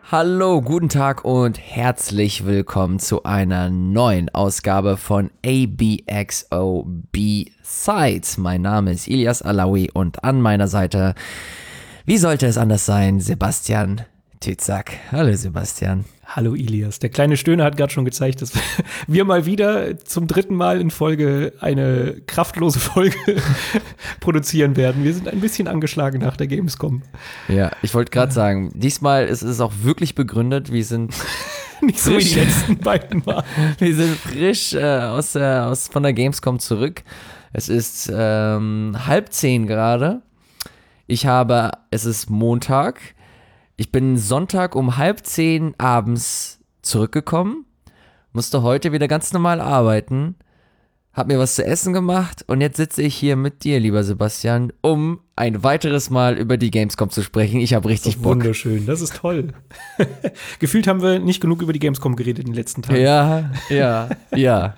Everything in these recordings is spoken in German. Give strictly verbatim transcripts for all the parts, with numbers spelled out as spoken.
Hallo, guten Tag und herzlich willkommen zu einer neuen Ausgabe von A B X O B-Sides. Mein Name ist Ilyas Alaoui und an meiner Seite, wie sollte es anders sein, Sebastian Tützak. Hallo Sebastian. Hallo Ilyas. Der kleine Stöhner hat gerade schon gezeigt, dass wir mal wieder zum dritten Mal in Folge eine kraftlose Folge produzieren werden. Wir sind ein bisschen angeschlagen nach der Gamescom. Ja, ich wollte gerade sagen, diesmal ist es auch wirklich begründet. Wir sind nicht so wie die letzten beiden Mal. Wir sind frisch äh, aus der, aus, von der Gamescom zurück. Es ist ähm, halb zehn gerade. Ich habe, es ist Montag. Ich bin Sonntag um halb zehn abends zurückgekommen, musste heute wieder ganz normal arbeiten, hab mir was zu essen gemacht und jetzt sitze ich hier mit dir, lieber Sebastian, um ein weiteres Mal über die Gamescom zu sprechen. Ich habe richtig Bock. Wunderschön, das ist toll. Gefühlt haben wir nicht genug über die Gamescom geredet in den letzten Tagen. Ja, ja, ja.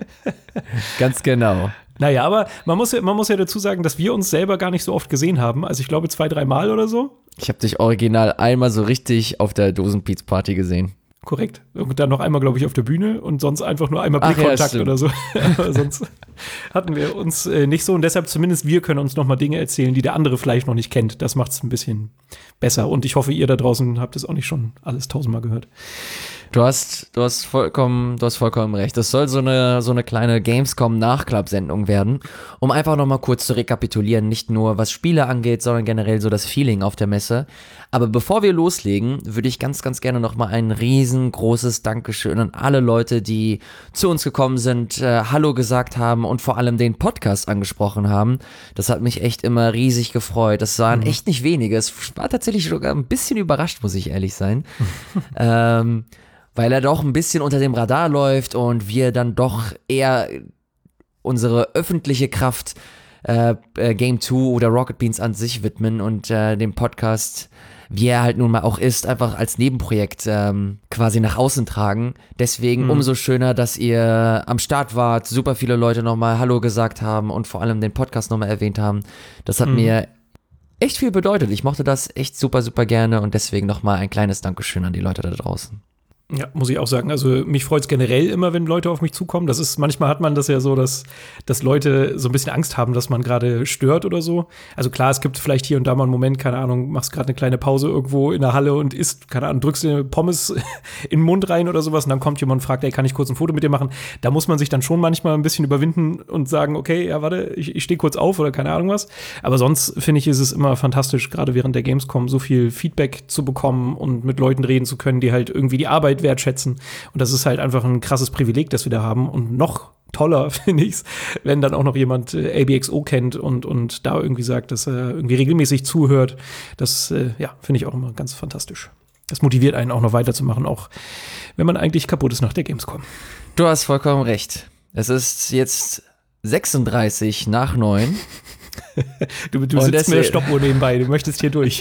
Ganz genau. Naja, aber man muss, ja, man muss ja dazu sagen, dass wir uns selber gar nicht so oft gesehen haben. Also ich glaube zwei, drei Mal oder so. Ich habe dich original einmal so richtig auf der Dosenpiez-Party gesehen. Korrekt. Und dann noch einmal, glaube ich, auf der Bühne und sonst einfach nur einmal Blickkontakt ja, oder so. Aber sonst hatten wir uns äh, nicht so. Und deshalb zumindest wir können uns noch mal Dinge erzählen, die der andere vielleicht noch nicht kennt. Das macht es ein bisschen besser. Und ich hoffe, ihr da draußen habt es auch nicht schon alles tausendmal gehört. Du hast, du hast vollkommen, du hast vollkommen recht. Das soll so eine, so eine kleine Gamescom-Nachklapp-Sendung werden, um einfach noch mal kurz zu rekapitulieren, nicht nur was Spiele angeht, sondern generell so das Feeling auf der Messe. Aber bevor wir loslegen, würde ich ganz, ganz gerne noch mal ein riesengroßes Dankeschön an alle Leute, die zu uns gekommen sind, äh, Hallo gesagt haben und vor allem den Podcast angesprochen haben. Das hat mich echt immer riesig gefreut. Das waren mhm. echt nicht wenige. Es war tatsächlich sogar ein bisschen überrascht, muss ich ehrlich sein. ähm, weil er doch ein bisschen unter dem Radar läuft und wir dann doch eher unsere öffentliche Kraft äh, äh, Game zwei oder Rocket Beans an sich widmen und äh, den Podcast, wie er halt nun mal auch ist, einfach als Nebenprojekt ähm, quasi nach außen tragen. Deswegen mhm. umso schöner, dass ihr am Start wart, super viele Leute nochmal Hallo gesagt haben und vor allem den Podcast nochmal erwähnt haben. Das hat mhm. mir echt viel bedeutet. Ich mochte das echt super, super gerne und deswegen nochmal ein kleines Dankeschön an die Leute da draußen. Ja, muss ich auch sagen. Also mich freut es generell immer, wenn Leute auf mich zukommen. Das ist, manchmal hat man das ja so, dass, dass Leute so ein bisschen Angst haben, dass man gerade stört oder so. Also klar, es gibt vielleicht hier und da mal einen Moment, keine Ahnung, machst gerade eine kleine Pause irgendwo in der Halle und isst, keine Ahnung, drückst dir Pommes in den Mund rein oder sowas und dann kommt jemand und fragt, ey, kann ich kurz ein Foto mit dir machen? Da muss man sich dann schon manchmal ein bisschen überwinden und sagen, okay, ja, warte, ich, ich stehe kurz auf oder keine Ahnung was. Aber sonst finde ich, ist es immer fantastisch, gerade während der Gamescom so viel Feedback zu bekommen und mit Leuten reden zu können, die halt irgendwie die Arbeit wertschätzen. Und das ist halt einfach ein krasses Privileg, das wir da haben. Und noch toller finde ich es, wenn dann auch noch jemand äh, A B X O kennt und, und da irgendwie sagt, dass er irgendwie regelmäßig zuhört. Das, äh, ja, finde ich auch immer ganz fantastisch. Das motiviert einen auch noch weiterzumachen, auch wenn man eigentlich kaputt ist nach der Gamescom. Du hast vollkommen recht. Es ist jetzt sechsunddreißig nach neun. du du sitzt mit der Stoppuhr nebenbei, du möchtest hier durch.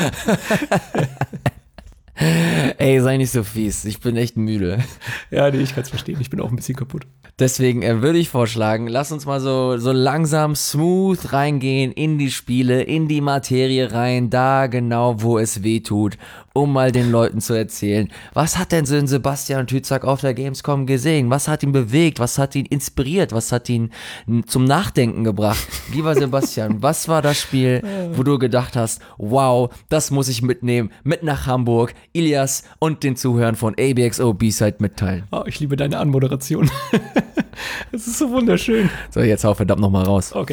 Ey, sei nicht so fies, ich bin echt müde. Ja, nee, ich kann's verstehen, ich bin auch ein bisschen kaputt. Deswegen äh, würde ich vorschlagen, lass uns mal so, so langsam smooth reingehen in die Spiele, in die Materie rein, da genau, wo es weh tut, um mal den Leuten zu erzählen, was hat denn so ein Sebastian Tützak auf der Gamescom gesehen, was hat ihn bewegt, was hat ihn inspiriert, was hat ihn zum Nachdenken gebracht. Lieber Sebastian, was war das Spiel, wo du gedacht hast, wow, das muss ich mitnehmen, mit nach Hamburg, Ilyas und den Zuhörern von A B X O B-Side mitteilen. Oh, ich liebe deine Anmoderation. Das ist so wunderschön. So, jetzt hau verdammt noch mal raus. Okay.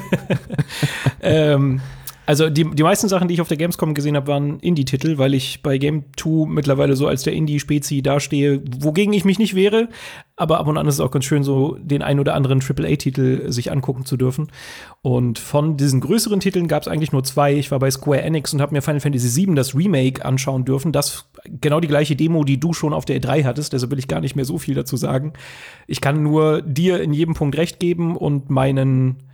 ähm, also die, die meisten Sachen, die ich auf der Gamescom gesehen habe, waren Indie-Titel, weil ich bei Game zwei mittlerweile so als der Indie-Spezi dastehe, wogegen ich mich nicht wehre. Aber ab und an ist es auch ganz schön, so den ein oder anderen Triple A-Titel sich angucken zu dürfen. Und von diesen größeren Titeln gab es eigentlich nur zwei. Ich war bei Square Enix und habe mir Final Fantasy sieben, das Remake, anschauen dürfen. Das genau die gleiche Demo, die du schon auf der E drei hattest. Deshalb will ich gar nicht mehr so viel dazu sagen. Ich kann nur dir in jedem Punkt recht geben und meinen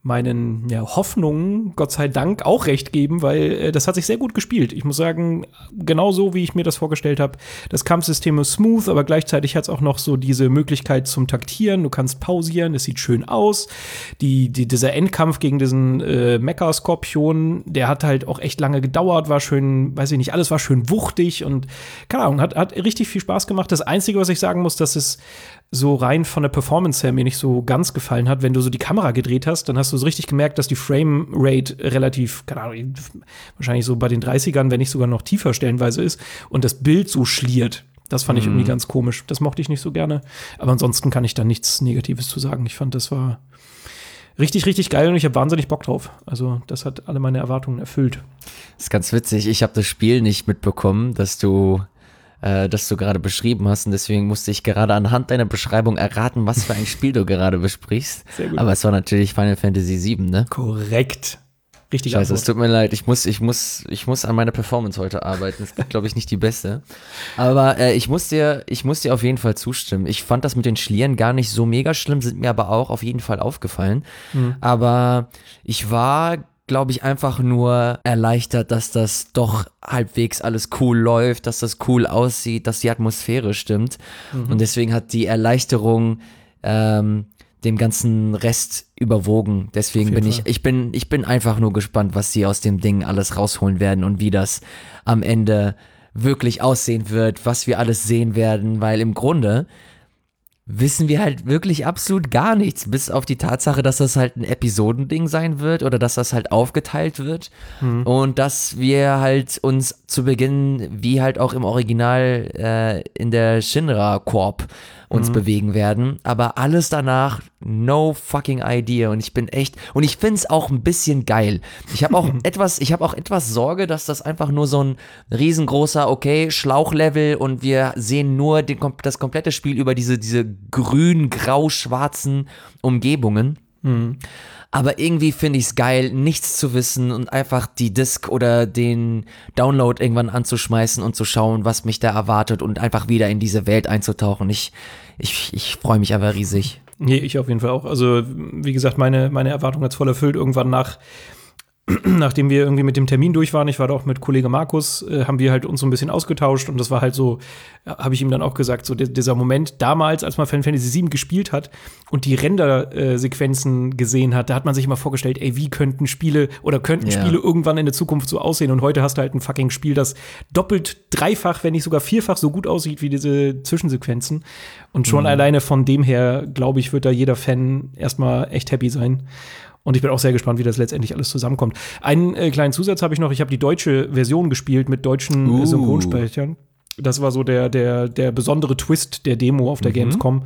meinen ja, Hoffnungen, Gott sei Dank, auch recht geben, weil äh, das hat sich sehr gut gespielt. Ich muss sagen, genau so, wie ich mir das vorgestellt habe. Das Kampfsystem ist smooth, aber gleichzeitig hat es auch noch so diese Möglichkeit zum Taktieren. Du kannst pausieren, es sieht schön aus. Die, die, dieser Endkampf gegen diesen äh, Mecha-Skorpion, der hat halt auch echt lange gedauert, war schön, weiß ich nicht, alles war schön wuchtig und keine Ahnung, hat, hat richtig viel Spaß gemacht. Das Einzige, was ich sagen muss, dass es so rein von der Performance her mir nicht so ganz gefallen hat. Wenn du so die Kamera gedreht hast, dann hast du so richtig gemerkt, dass die Framerate relativ, keine Ahnung, wahrscheinlich so bei den dreißigern, wenn nicht sogar noch tiefer stellenweise ist und das Bild so schliert. Das fand ich Mhm. irgendwie ganz komisch. Das mochte ich nicht so gerne. Aber ansonsten kann ich da nichts Negatives zu sagen. Ich fand, das war richtig, richtig geil und ich habe wahnsinnig Bock drauf. Also das hat alle meine Erwartungen erfüllt. Das ist ganz witzig. Ich habe das Spiel nicht mitbekommen, dass du äh, das du gerade beschrieben hast und deswegen musste ich gerade anhand deiner Beschreibung erraten, was für ein Spiel du gerade besprichst. Sehr gut. Aber es war natürlich Final Fantasy sieben, ne? Korrekt. Richtig. Scheiße, es tut mir leid. Ich muss, ich muss, ich muss an meiner Performance heute arbeiten. Das ist, glaube ich, nicht die beste. Aber äh, ich muss dir, ich muss dir auf jeden Fall zustimmen. Ich fand das mit den Schlieren gar nicht so mega schlimm, sind mir aber auch auf jeden Fall aufgefallen. Mhm. Aber ich war, glaube ich, einfach nur erleichtert, dass das doch halbwegs alles cool läuft, dass das cool aussieht, dass die Atmosphäre stimmt. Mhm. Und deswegen hat die Erleichterung ähm, dem ganzen Rest überwogen. Deswegen bin ich, ich bin, ich bin einfach nur gespannt, was sie aus dem Ding alles rausholen werden und wie das am Ende wirklich aussehen wird, was wir alles sehen werden, weil im Grunde wissen wir halt wirklich absolut gar nichts, bis auf die Tatsache, dass das halt ein Episodending sein wird oder dass das halt aufgeteilt wird mhm. und dass wir halt uns zu Beginn, wie halt auch im Original äh, in der Shinra Corp uns mhm. bewegen werden, aber alles danach no fucking idea und ich bin echt und ich find's auch ein bisschen geil. Ich habe auch etwas, ich habe auch etwas Sorge, dass das einfach nur so ein riesengroßer, okay, Schlauchlevel und wir sehen nur den, das komplette Spiel über diese diese grün, grau, schwarzen Umgebungen. Mhm. Aber irgendwie finde ich es geil, nichts zu wissen und einfach die Disc oder den Download irgendwann anzuschmeißen und zu schauen, was mich da erwartet und einfach wieder in diese Welt einzutauchen. Ich, ich, ich freue mich aber riesig. Nee, ich auf jeden Fall auch. Also, wie gesagt, meine, meine Erwartung hat es voll erfüllt. Irgendwann nach nachdem wir irgendwie mit dem Termin durch waren, ich war da auch mit Kollege Markus, äh, haben wir halt uns so ein bisschen ausgetauscht und das war halt so, ja, habe ich ihm dann auch gesagt, so der, dieser Moment damals, als man Final Fantasy sieben gespielt hat und die Render-Sequenzen gesehen hat, da hat man sich immer vorgestellt, ey, wie könnten Spiele oder könnten Ja. Spiele irgendwann in der Zukunft so aussehen und heute hast du halt ein fucking Spiel, das doppelt, dreifach, wenn nicht sogar vierfach so gut aussieht wie diese Zwischensequenzen und schon Mhm. alleine von dem her, glaube ich, wird da jeder Fan erstmal echt happy sein. Und ich bin auch sehr gespannt, wie das letztendlich alles zusammenkommt. Einen äh, kleinen Zusatz habe ich noch. Ich habe die deutsche Version gespielt mit deutschen Uh. äh, Synchronsprechern. Das war so der, der, der besondere Twist der Demo auf der Mhm. Gamescom.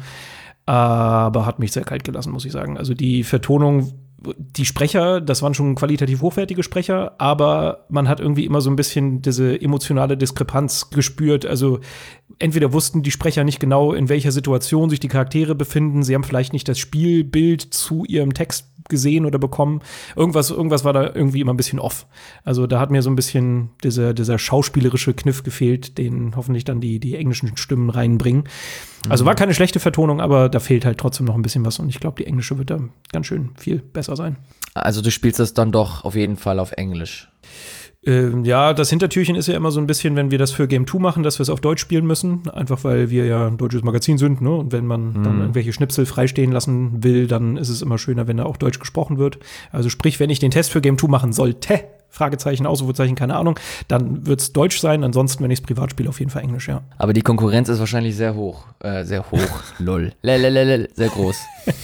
Aber hat mich sehr kalt gelassen, muss ich sagen. Also die Vertonung, die Sprecher, das waren schon qualitativ hochwertige Sprecher, aber man hat irgendwie immer so ein bisschen diese emotionale Diskrepanz gespürt. Also entweder wussten die Sprecher nicht genau, in welcher Situation sich die Charaktere befinden. Sie haben vielleicht nicht das Spielbild zu ihrem Text gesehen oder bekommen. Irgendwas, irgendwas war da irgendwie immer ein bisschen off. Also da hat mir so ein bisschen dieser, dieser schauspielerische Kniff gefehlt, den hoffentlich dann die, die englischen Stimmen reinbringen. Also war keine schlechte Vertonung, aber da fehlt halt trotzdem noch ein bisschen was und ich glaube, die englische wird da ganz schön viel besser sein. Also du spielst das dann doch auf jeden Fall auf Englisch. Ähm, ja, das Hintertürchen ist ja immer so ein bisschen, wenn wir das für Game zwei machen, dass wir es auf Deutsch spielen müssen. Einfach weil wir ja ein deutsches Magazin sind, ne? Und wenn man mhm. dann irgendwelche Schnipsel freistehen lassen will, dann ist es immer schöner, wenn da auch Deutsch gesprochen wird. Also sprich, wenn ich den Test für Game zwei machen sollte, Fragezeichen, Ausrufezeichen, keine Ahnung, dann wird es Deutsch sein. Ansonsten, wenn ich es privat spiele, auf jeden Fall Englisch, ja. Aber die Konkurrenz ist wahrscheinlich sehr hoch. Äh, sehr hoch. Lol. Lelelelel. Sehr groß.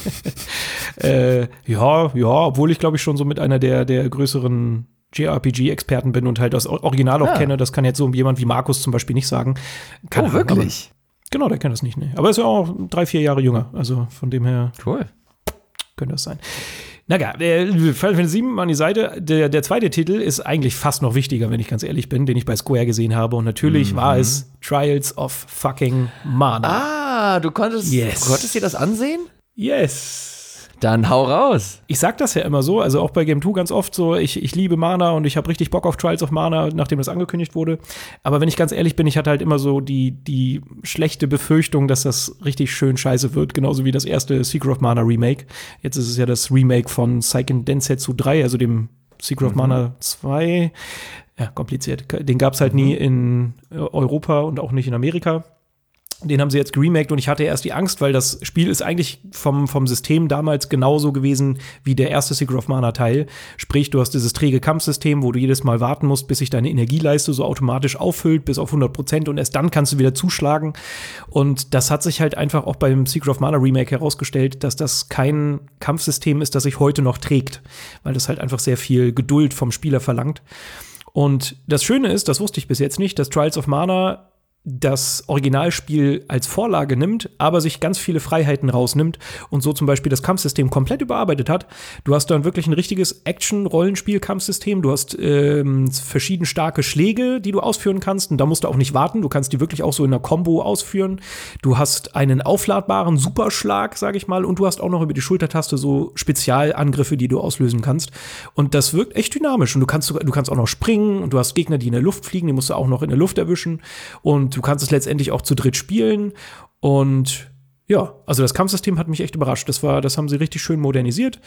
äh, ja, ja, obwohl ich, glaube ich, schon so mit einer der, der größeren J R P G-Experten bin und halt das Original auch ja. kenne. Das kann jetzt so jemand wie Markus zum Beispiel nicht sagen. Keine oh, wirklich? Aber, genau, der kennt das nicht, ne. Aber er ist ja auch drei, vier Jahre jünger. Also von dem her cool. Könnte das sein. Na ja, äh, Final Fantasy sieben an die Seite. Der, der zweite Titel ist eigentlich fast noch wichtiger, wenn ich ganz ehrlich bin, den ich bei Square gesehen habe. Und natürlich mhm. war es Trials of fucking Mana. Ah, du konntest, yes. du konntest dir das ansehen? Yes. Dann hau raus. Ich sag das ja immer so, also auch bei Game zwei ganz oft so, ich, ich liebe Mana und ich habe richtig Bock auf Trials of Mana, nachdem das angekündigt wurde. Aber wenn ich ganz ehrlich bin, ich hatte halt immer so die, die schlechte Befürchtung, dass das richtig schön scheiße wird, genauso wie das erste Secret of Mana Remake. Jetzt ist es ja das Remake von Seiken Densetsu drei, also dem Secret of Mana zwei. Ja, kompliziert. Den gab's halt nie in Europa und auch nicht in Amerika. Den haben sie jetzt geremaked und ich hatte erst die Angst, weil das Spiel ist eigentlich vom, vom System damals genauso gewesen wie der erste Secret of Mana Teil. Sprich, du hast dieses träge Kampfsystem, wo du jedes Mal warten musst, bis sich deine Energieleiste so automatisch auffüllt, bis auf hundert Prozent und erst dann kannst du wieder zuschlagen. Und das hat sich halt einfach auch beim Secret of Mana Remake herausgestellt, dass das kein Kampfsystem ist, das sich heute noch trägt, weil das halt einfach sehr viel Geduld vom Spieler verlangt. Und das Schöne ist, das wusste ich bis jetzt nicht, dass Trials of Mana das Originalspiel als Vorlage nimmt, aber sich ganz viele Freiheiten rausnimmt und so zum Beispiel das Kampfsystem komplett überarbeitet hat. Du hast dann wirklich ein richtiges Action-Rollenspiel-Kampfsystem. Du hast ähm, verschieden starke Schläge, die du ausführen kannst und da musst du auch nicht warten. Du kannst die wirklich auch so in einer Combo ausführen. Du hast einen aufladbaren Superschlag, sag ich mal, und du hast auch noch über die Schultertaste so Spezialangriffe, die du auslösen kannst. Und das wirkt echt dynamisch und du kannst, du kannst auch noch springen und du hast Gegner, die in der Luft fliegen, die musst du auch noch in der Luft erwischen und du kannst es letztendlich auch zu dritt spielen und ja, also das Kampfsystem hat mich echt überrascht. Das war, das haben sie richtig schön modernisiert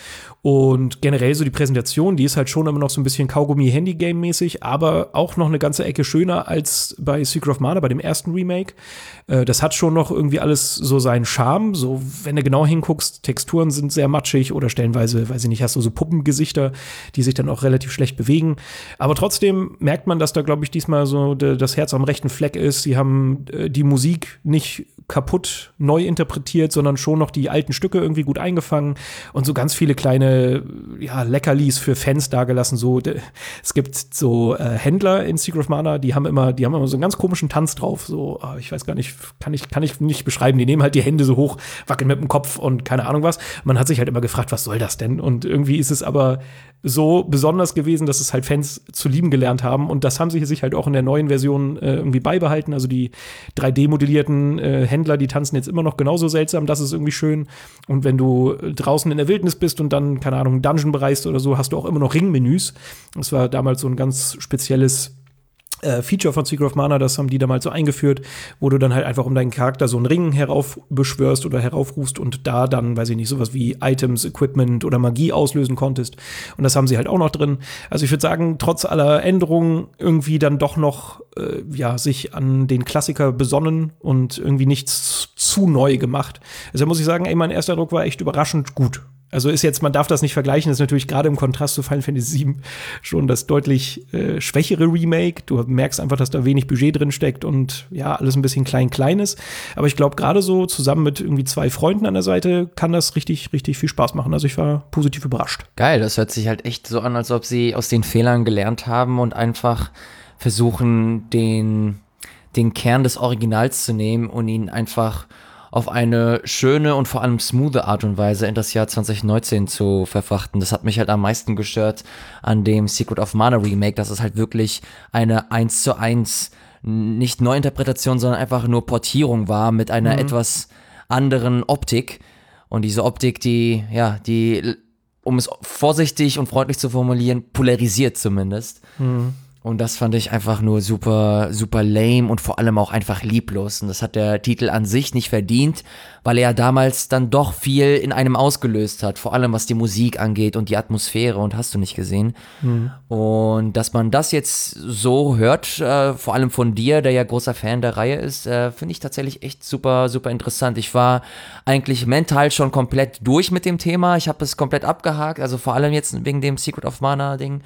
und generell so die Präsentation, die ist halt schon immer noch so ein bisschen Kaugummi-Handy-Game-mäßig, aber auch noch eine ganze Ecke schöner als bei Secret of Mana, bei dem ersten Remake. Äh, das hat schon noch irgendwie alles so seinen Charme. So, wenn du genau hinguckst, Texturen sind sehr matschig oder stellenweise, weiß ich nicht, hast du so Puppengesichter, die sich dann auch relativ schlecht bewegen. Aber trotzdem merkt man, dass da, glaube ich, diesmal so de, das Herz am rechten Fleck ist. Sie haben äh, die Musik nicht kaputt neu interpretiert, sondern schon noch die alten Stücke irgendwie gut eingefangen und so ganz viele kleine ja, Leckerlis für Fans dagelassen. So, de, es gibt so äh, Händler in Secret of Mana, die haben immer, die haben immer so einen ganz komischen Tanz drauf. So, oh, ich weiß gar nicht, kann ich, kann ich nicht beschreiben. Die nehmen halt die Hände so hoch, wackeln mit dem Kopf und keine Ahnung was. Man hat sich halt immer gefragt, was soll das denn? Und irgendwie ist es aber so besonders gewesen, dass es halt Fans zu lieben gelernt haben. Und das haben sie sich halt auch in der neuen Version äh, irgendwie beibehalten. Also die drei D-modellierten äh, Händler, die tanzen jetzt immer noch genauso seltsam. Das ist irgendwie schön. Und wenn du draußen in der Wildnis bist und dann, keine Ahnung, einen Dungeon bereist oder so, hast du auch immer noch Ringmenüs. Das war damals so ein ganz spezielles Äh, Feature von Secret of Mana, das haben die damals so eingeführt, wo du dann halt einfach um deinen Charakter so einen Ring heraufbeschwörst oder heraufrufst und da dann, weiß ich nicht, sowas wie Items, Equipment oder Magie auslösen konntest. Und das haben sie halt auch noch drin. Also ich würde sagen, trotz aller Änderungen irgendwie dann doch noch, äh, ja, sich an den Klassiker besonnen und irgendwie nichts zu neu gemacht. Also da muss ich sagen, ey, mein erster Eindruck war echt überraschend gut. Also ist jetzt, man darf das nicht vergleichen, das ist natürlich gerade im Kontrast zu Final Fantasy sieben schon das deutlich äh, schwächere Remake. Du merkst einfach, dass da wenig Budget drin steckt und ja, alles ein bisschen klein-klein ist. Aber ich glaube, gerade so zusammen mit irgendwie zwei Freunden an der Seite kann das richtig, richtig viel Spaß machen. Also ich war positiv überrascht. Geil, das hört sich halt echt so an, als ob sie aus den Fehlern gelernt haben und einfach versuchen, den, den Kern des Originals zu nehmen und ihn einfach auf eine schöne und vor allem smoothe Art und Weise in das Jahr zwanzig neunzehn zu verfrachten. Das hat mich halt am meisten gestört an dem Secret of Mana Remake, dass es halt wirklich eine eins zu eins, nicht Neuinterpretation, sondern einfach nur Portierung war mit einer mhm. etwas anderen Optik. Und diese Optik, die, ja, die, um es vorsichtig und freundlich zu formulieren, polarisiert zumindest. Mhm. Und das fand ich einfach nur super, super lame und vor allem auch einfach lieblos. Und das hat der Titel an sich nicht verdient, weil er damals dann doch viel in einem ausgelöst hat. Vor allem was die Musik angeht und die Atmosphäre und hast du nicht gesehen. Mhm. Und dass man das jetzt so hört, äh, vor allem von dir, der ja großer Fan der Reihe ist, äh, finde ich tatsächlich echt super, super interessant. Ich war eigentlich mental schon komplett durch mit dem Thema. Ich habe es komplett abgehakt, also vor allem jetzt wegen dem Secret of Mana Ding.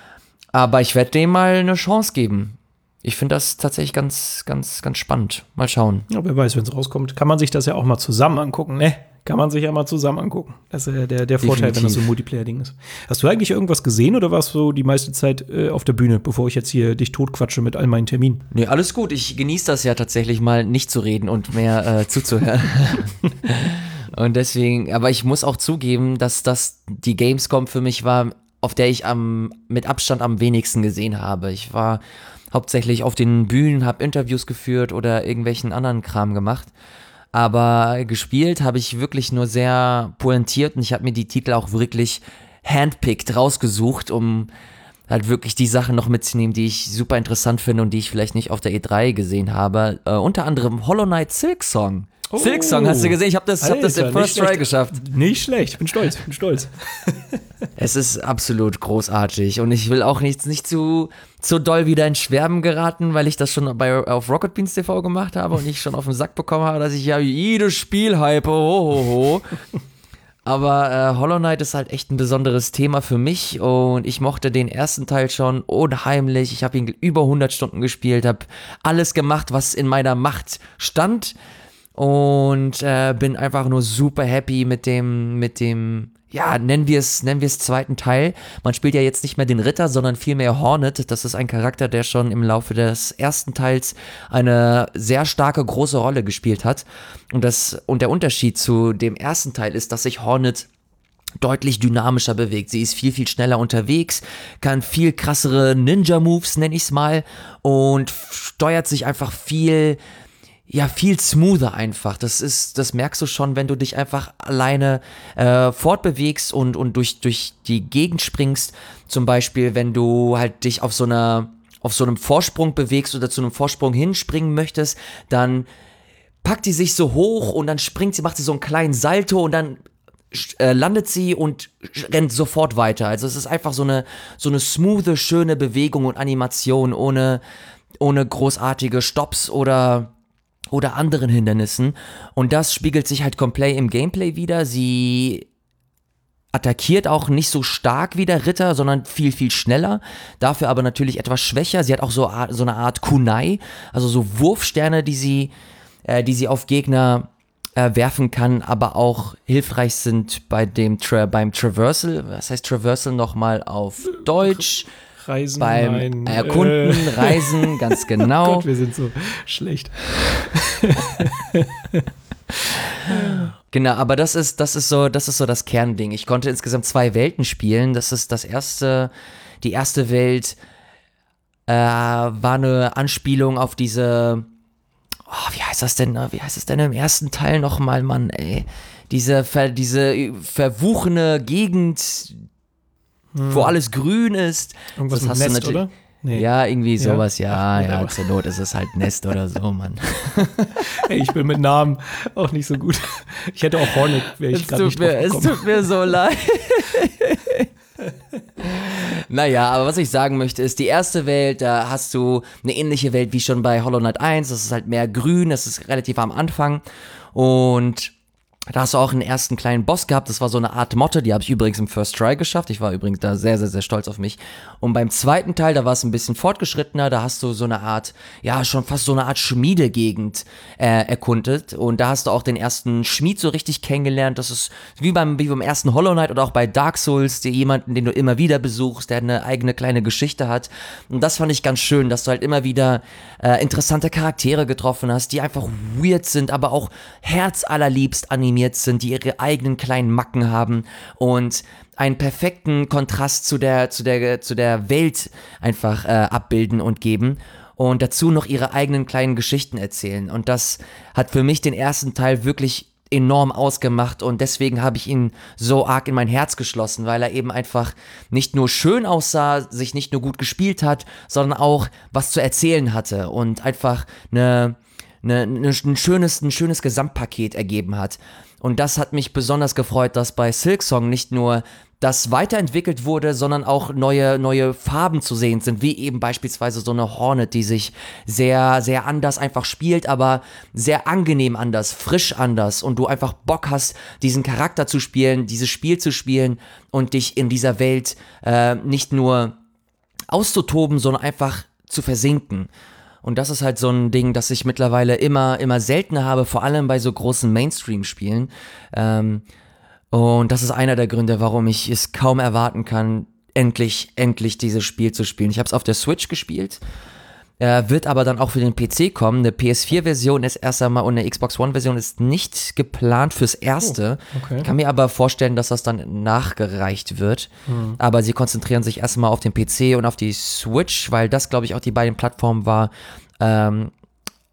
Aber ich werde dem mal eine Chance geben. Ich finde das tatsächlich ganz, ganz, ganz spannend. Mal schauen. Ja, wer weiß, wenn es rauskommt, kann man sich das ja auch mal zusammen angucken, ne? Kann man sich ja mal zusammen angucken. Das ist ja der, der Vorteil, wenn das so ein Multiplayer-Ding ist. Hast du eigentlich irgendwas gesehen oder warst du die meiste Zeit äh, auf der Bühne, bevor ich jetzt hier dich totquatsche mit all meinen Terminen? Nee, alles gut. Ich genieße das ja tatsächlich mal nicht zu reden und mehr äh, zuzuhören. Und deswegen, aber ich muss auch zugeben, dass das die Gamescom für mich war, auf der ich am, mit Abstand am wenigsten gesehen habe. Ich war hauptsächlich auf den Bühnen, habe Interviews geführt oder irgendwelchen anderen Kram gemacht. aber gespielt habe ich wirklich nur sehr pointiert und ich habe mir die Titel auch wirklich handpicked rausgesucht, um halt wirklich die Sachen noch mitzunehmen, die ich super interessant finde und die ich vielleicht nicht auf der E drei gesehen habe. Äh, unter anderem Hollow Knight Silksong. Oh, Silksong, hast du gesehen? Ich habe das, hab das im First Try geschafft. Nicht schlecht, ich bin stolz, ich bin stolz. Es ist absolut großartig und ich will auch nicht, nicht zu, zu doll wieder ins Schwärmen geraten, weil ich das schon bei, auf Rocket Beans T V gemacht habe und ich schon auf den Sack bekommen habe, dass ich ja jedes Spiel hype, ho, ho, ho. Aber äh, Hollow Knight ist halt echt ein besonderes Thema für mich und ich mochte den ersten Teil schon unheimlich. Ich habe ihn über hundert Stunden gespielt, habe alles gemacht, was in meiner Macht stand und äh, bin einfach nur super happy mit dem, mit dem, ja, nennen wir es, nennen wir es zweiten Teil. Man spielt ja jetzt nicht mehr den Ritter, sondern vielmehr Hornet. Das ist ein Charakter, der schon im Laufe des ersten Teils eine sehr starke, große Rolle gespielt hat. Und das, und der Unterschied zu dem ersten Teil ist, dass sich Hornet deutlich dynamischer bewegt. Sie ist viel, viel schneller unterwegs, kann viel krassere Ninja-Moves, nenne ich es mal, und steuert sich einfach viel, ja, viel smoother einfach. Das ist, das merkst du schon, wenn du dich einfach alleine äh, fortbewegst und, und durch, durch die Gegend springst. Zum Beispiel, wenn du halt dich auf so einer, auf so einem Vorsprung bewegst oder zu einem Vorsprung hinspringen möchtest, dann packt die sich so hoch und dann springt sie, macht sie so einen kleinen Salto und dann äh, landet sie und rennt sofort weiter. Also es ist einfach so eine, so eine smoothe, schöne Bewegung und Animation ohne, ohne großartige Stops oder oder anderen Hindernissen und das spiegelt sich halt komplett im Gameplay wieder. Sie attackiert auch nicht so stark wie der Ritter, sondern viel, viel schneller, dafür aber natürlich etwas schwächer. Sie hat auch so, so eine Art Kunai, also so Wurfsterne, die sie, äh, die sie auf Gegner äh, werfen kann, aber auch hilfreich sind bei dem Tra- beim Traversal. Was heißt Traversal nochmal auf Deutsch? Reisen, beim nein. Erkunden, äh. Reisen, ganz genau. Oh Gott, wir sind so schlecht. Genau, aber das ist, das ist so, das ist so das Kernding. Ich konnte insgesamt zwei Welten spielen. Das ist das erste, die erste Welt äh, war eine Anspielung auf diese, oh, wie heißt das denn, wie heißt das denn im ersten Teil nochmal, Mann, ey. Diese, ver, diese verwuchene Gegend, hm. wo alles grün ist. Irgendwas das mit hast Nest, du oder? Nee. Ja, irgendwie sowas, ja, ja, ja, zur Not ist es halt Nest oder so, Mann. Hey, ich bin mit Namen auch nicht so gut. Ich hätte auch Hornet, wäre ich gerade nicht drauf gekommen. Es tut mir so leid. Naja, aber was ich sagen möchte, ist, die erste Welt, da hast du eine ähnliche Welt wie schon bei Hollow Knight eins, das ist halt mehr grün, das ist relativ am Anfang und da hast du auch einen ersten kleinen Boss gehabt, das war so eine Art Motte, die habe ich übrigens im First Try geschafft, ich war übrigens da sehr, sehr, sehr stolz auf mich. Und beim zweiten Teil, da war es ein bisschen fortgeschrittener, da hast du so eine Art, ja, schon fast so eine Art Schmiedegegend äh, erkundet und da hast du auch den ersten Schmied so richtig kennengelernt, das ist wie beim, wie beim ersten Hollow Knight oder auch bei Dark Souls, dir jemanden, den du immer wieder besuchst, der eine eigene kleine Geschichte hat und das fand ich ganz schön, dass du halt immer wieder äh, interessante Charaktere getroffen hast, die einfach weird sind, aber auch herzallerliebst animiert sind, die ihre eigenen kleinen Macken haben und einen perfekten Kontrast zu der, zu der, zu der Welt einfach äh, abbilden und geben und dazu noch ihre eigenen kleinen Geschichten erzählen. Und das hat für mich den ersten Teil wirklich enorm ausgemacht und deswegen habe ich ihn so arg in mein Herz geschlossen, weil er eben einfach nicht nur schön aussah, sich nicht nur gut gespielt hat, sondern auch was zu erzählen hatte und einfach eine, eine, eine, ein, schönes, ein schönes Gesamtpaket ergeben hat. Und das hat mich besonders gefreut, dass bei Silksong nicht nur das weiterentwickelt wurde, sondern auch neue, neue Farben zu sehen sind, wie eben beispielsweise so eine Hornet, die sich sehr, sehr anders einfach spielt, aber sehr angenehm anders, frisch anders und du einfach Bock hast, diesen Charakter zu spielen, dieses Spiel zu spielen und dich in dieser Welt äh, nicht nur auszutoben, sondern einfach zu versinken. Und das ist halt so ein Ding, das ich mittlerweile immer, immer seltener habe, vor allem bei so großen Mainstream-Spielen. Ähm, und das ist einer der Gründe, warum ich es kaum erwarten kann, endlich, endlich dieses Spiel zu spielen. Ich habe es auf der Switch gespielt, äh, wird aber dann auch für den P C kommen. Eine P S vier Version ist erst einmal und eine Xbox One Version ist nicht geplant fürs Erste. Oh, okay. Ich kann mir aber vorstellen, dass das dann nachgereicht wird. Mhm. Aber sie konzentrieren sich erstmal auf den P C und auf die Switch, weil das, glaube ich, auch die beiden Plattformen war, ähm,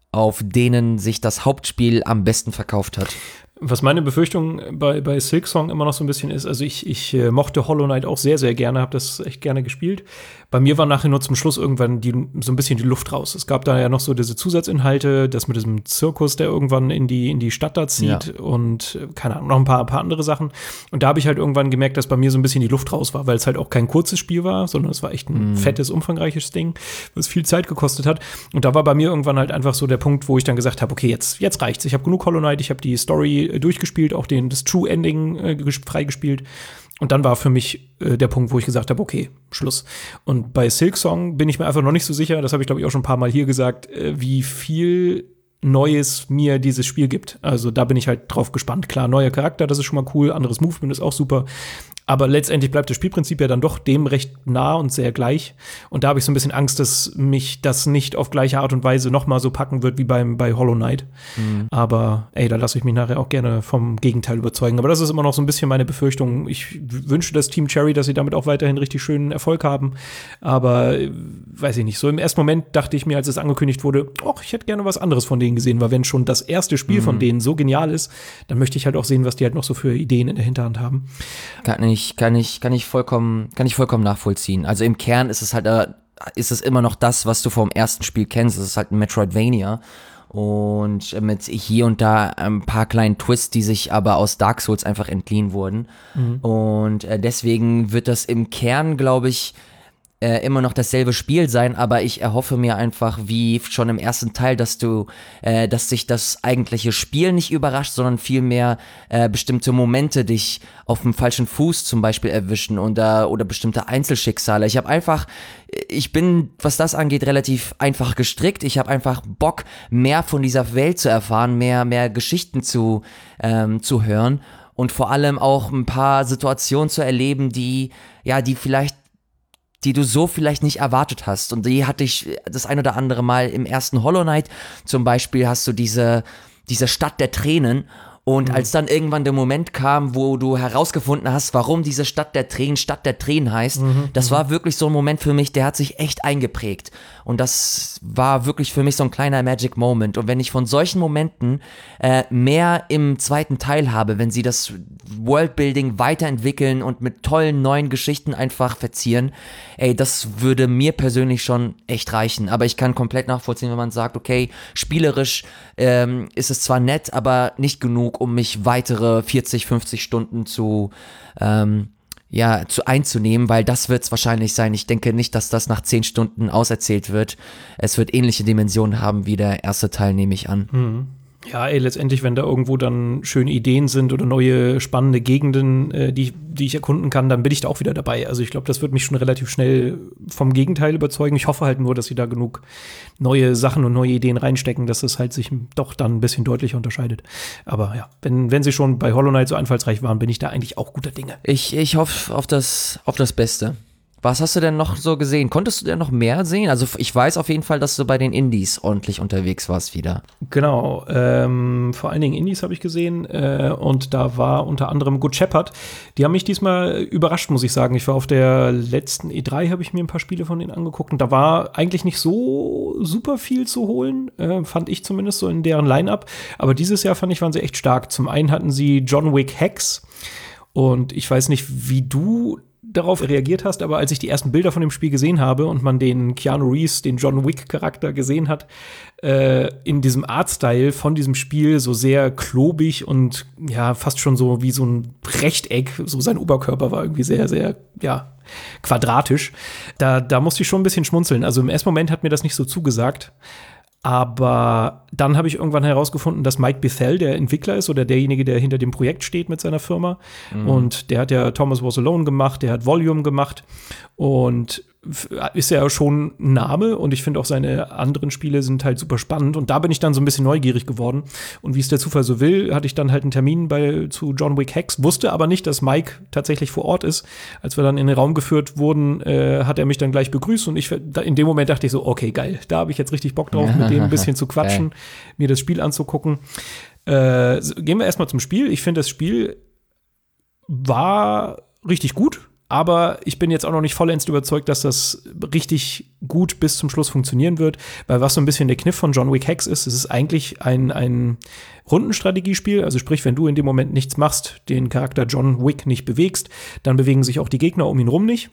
auf denen sich das Hauptspiel am besten verkauft hat. Was meine Befürchtung bei, bei Silksong immer noch so ein bisschen ist, also ich, ich äh, mochte Hollow Knight auch sehr, sehr gerne, habe das echt gerne gespielt. Bei mir war nachher nur zum Schluss irgendwann die, so ein bisschen die Luft raus. Es gab da ja noch so diese Zusatzinhalte, das mit diesem Zirkus, der irgendwann in die, in die Stadt da zieht ja. und keine Ahnung, noch ein paar, ein paar andere Sachen. Und da habe ich halt irgendwann gemerkt, dass bei mir so ein bisschen die Luft raus war, weil es halt auch kein kurzes Spiel war, sondern es war echt ein mm. fettes, umfangreiches Ding, was viel Zeit gekostet hat. Und da war bei mir irgendwann halt einfach so der Punkt, wo ich dann gesagt habe, okay, jetzt, jetzt reicht's. Ich habe genug Hollow Knight, ich habe die Story durchgespielt, auch den, das True Ending äh, freigespielt. Und dann war für mich äh, der Punkt, wo ich gesagt habe, okay, Schluss. Und bei Silksong bin ich mir einfach noch nicht so sicher, das habe ich glaube ich auch schon ein paar Mal hier gesagt, äh, wie viel Neues mir dieses Spiel gibt. Also da bin ich halt drauf gespannt. Klar, neuer Charakter, das ist schon mal cool, anderes Movement ist auch super. Aber letztendlich bleibt das Spielprinzip ja dann doch dem recht nah und sehr gleich. Und da habe ich so ein bisschen Angst, dass mich das nicht auf gleiche Art und Weise noch mal so packen wird wie beim, bei Hollow Knight. Mhm. Aber ey, da lasse ich mich nachher auch gerne vom Gegenteil überzeugen. Aber das ist immer noch so ein bisschen meine Befürchtung. Ich wünsche das Team Cherry, dass sie damit auch weiterhin richtig schönen Erfolg haben. Aber weiß ich nicht. So im ersten Moment dachte ich mir, als es angekündigt wurde, ach, ich hätte gerne was anderes von denen gesehen. Weil wenn schon das erste Spiel mhm. von denen so genial ist, dann möchte ich halt auch sehen, was die halt noch so für Ideen in der Hinterhand haben. Kann ich Kann ich, kann ich vollkommen, kann ich vollkommen nachvollziehen. Also im Kern ist es halt, äh, ist es immer noch das, was du vom ersten Spiel kennst. Es ist halt ein Metroidvania und mit hier und da ein paar kleinen Twists, die sich aber aus Dark Souls einfach entliehen wurden. Mhm. Und äh, deswegen wird das im Kern, glaube ich, Äh, immer noch dasselbe Spiel sein, aber ich erhoffe mir einfach, wie schon im ersten Teil, dass du, äh, dass sich das eigentliche Spiel nicht überrascht, sondern vielmehr äh, bestimmte Momente dich auf dem falschen Fuß zum Beispiel erwischen oder, oder bestimmte Einzelschicksale. Ich habe einfach, ich bin, was das angeht, relativ einfach gestrickt. Ich habe einfach Bock, mehr von dieser Welt zu erfahren, mehr, mehr Geschichten zu, ähm, zu hören und vor allem auch ein paar Situationen zu erleben, die, ja, die vielleicht die du so vielleicht nicht erwartet hast. Und die hatte ich das ein oder andere Mal im ersten Hollow Knight. Zum Beispiel hast du diese, diese Stadt der Tränen. Und mhm. als dann irgendwann der Moment kam, wo du herausgefunden hast, warum diese Stadt der Tränen Stadt der Tränen heißt, mhm. das war wirklich so ein Moment für mich, der hat sich echt eingeprägt. Und das war wirklich für mich so ein kleiner Magic Moment. Und wenn ich von solchen Momenten äh, mehr im zweiten Teil habe, wenn sie das Worldbuilding weiterentwickeln und mit tollen neuen Geschichten einfach verzieren, ey, das würde mir persönlich schon echt reichen. Aber ich kann komplett nachvollziehen, wenn man sagt, okay, spielerisch ähm, ist es zwar nett, aber nicht genug, um mich weitere vierzig, fünfzig Stunden zu, ähm, ja, zu einzunehmen, weil das wird es wahrscheinlich sein. Ich denke nicht, dass das nach zehn Stunden auserzählt wird. Es wird ähnliche Dimensionen haben wie der erste Teil, nehme ich an. Mhm. Ja, ey, letztendlich, wenn da irgendwo dann schöne Ideen sind oder neue spannende Gegenden, äh, die, die ich erkunden kann, dann bin ich da auch wieder dabei. Also ich glaube, das wird mich schon relativ schnell vom Gegenteil überzeugen. Ich hoffe halt nur, dass sie da genug neue Sachen und neue Ideen reinstecken, dass es halt sich doch dann ein bisschen deutlicher unterscheidet. Aber ja, wenn, wenn sie schon bei Hollow Knight so einfallsreich waren, bin ich da eigentlich auch guter Dinge. Ich, ich hoffe auf das, auf das Beste. Was hast du denn noch so gesehen? Konntest du denn noch mehr sehen? Also ich weiß auf jeden Fall, dass du bei den Indies ordentlich unterwegs warst wieder. Genau, ähm, vor allen Dingen Indies habe ich gesehen äh, und da war unter anderem Good Shepherd. Die haben mich diesmal überrascht, muss ich sagen. Ich war auf der letzten E drei, habe ich mir ein paar Spiele von denen angeguckt und da war eigentlich nicht so super viel zu holen, äh, fand ich zumindest so in deren Line-Up. Aber dieses Jahr fand ich, waren sie echt stark. Zum einen hatten sie John Wick Hex und ich weiß nicht, wie du darauf reagiert hast, aber als ich die ersten Bilder von dem Spiel gesehen habe und man den Keanu Reeves, den John Wick-Charakter gesehen hat, äh, in diesem Artstyle von diesem Spiel so sehr klobig und ja, fast schon so wie so ein Rechteck, so sein Oberkörper war irgendwie sehr, sehr, ja, quadratisch. Da, da musste ich schon ein bisschen schmunzeln. Also im ersten Moment hat mir das nicht so zugesagt. Aber dann habe ich irgendwann herausgefunden, dass Mike Bethel der Entwickler ist oder derjenige, der hinter dem Projekt steht mit seiner Firma. Mhm. Und der hat ja Thomas Was Alone gemacht, der hat Volume gemacht und ist ja schon ein Name und ich finde auch seine anderen Spiele sind halt super spannend und da bin ich dann so ein bisschen neugierig geworden und wie es der Zufall so will, hatte ich dann halt einen Termin bei, zu John Wick Hex, wusste aber nicht, dass Mike tatsächlich vor Ort ist. Als wir dann in den Raum geführt wurden, äh, hat er mich dann gleich begrüßt und ich in dem Moment dachte ich so, okay, geil, da habe ich jetzt richtig Bock drauf, mit dem ein bisschen zu quatschen, okay. mir das Spiel anzugucken. Äh, gehen wir erstmal zum Spiel. Ich finde, das Spiel war richtig gut. Aber ich bin jetzt auch noch nicht vollends überzeugt, dass das richtig gut bis zum Schluss funktionieren wird. Weil was so ein bisschen der Kniff von John Wick Hex ist, es ist eigentlich ein, ein Rundenstrategiespiel. Also sprich, wenn du in dem Moment nichts machst, den Charakter John Wick nicht bewegst, dann bewegen sich auch die Gegner um ihn rum nicht.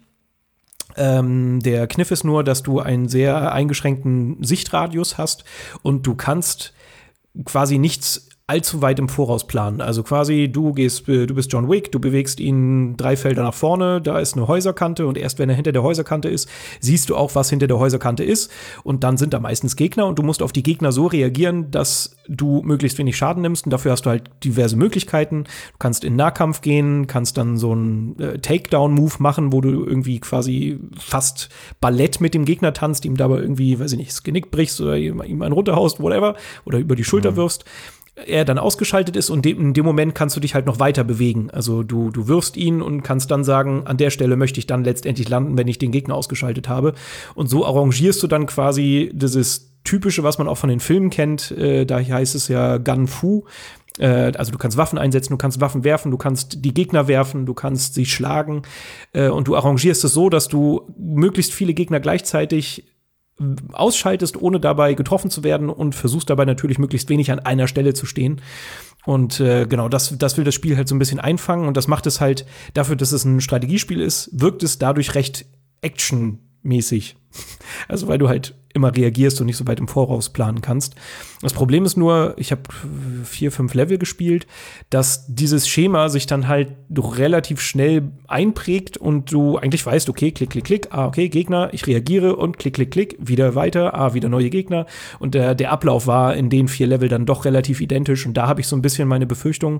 Ähm, der Kniff ist nur, dass du einen sehr eingeschränkten Sichtradius hast und du kannst quasi nichts allzu weit im Voraus planen. Also quasi, du gehst, du bist John Wick, du bewegst ihn drei Felder nach vorne, da ist eine Häuserkante und erst wenn er hinter der Häuserkante ist, siehst du auch, was hinter der Häuserkante ist und dann sind da meistens Gegner und du musst auf die Gegner so reagieren, dass du möglichst wenig Schaden nimmst und dafür hast du halt diverse Möglichkeiten. Du kannst in Nahkampf gehen, kannst dann so einen äh, Takedown-Move machen, wo du irgendwie quasi fast Ballett mit dem Gegner tanzt, ihm dabei irgendwie, weiß ich nicht, das Genick brichst oder ihm einen runterhaust, whatever, oder über die Schulter mhm. wirfst. Er dann ausgeschaltet ist und in dem Moment kannst du dich halt noch weiter bewegen. Also du, du wirfst ihn und kannst dann sagen, an der Stelle möchte ich dann letztendlich landen, wenn ich den Gegner ausgeschaltet habe. Und so arrangierst du dann quasi dieses Typische, was man auch von den Filmen kennt. Äh, da heißt es ja Gun Fu. Äh, also du kannst Waffen einsetzen, du kannst Waffen werfen, du kannst die Gegner werfen, du kannst sie schlagen. Äh, und du arrangierst es so, dass du möglichst viele Gegner gleichzeitig ausschaltest, ohne dabei getroffen zu werden und versuchst dabei natürlich möglichst wenig an einer Stelle zu stehen. Und äh, genau, das, das will das Spiel halt so ein bisschen einfangen und das macht es halt dafür, dass es ein Strategiespiel ist, wirkt es dadurch recht actionmäßig. Also weil du halt immer reagierst und nicht so weit im Voraus planen kannst. Das Problem ist nur, ich habe vier, fünf Level gespielt, dass dieses Schema sich dann halt doch relativ schnell einprägt und du eigentlich weißt, okay, klick, klick, klick, ah, okay, Gegner, ich reagiere und klick, klick, klick, wieder weiter, ah, wieder neue Gegner. Und der, der Ablauf war in den vier Level dann doch relativ identisch und da habe ich so ein bisschen meine Befürchtungen.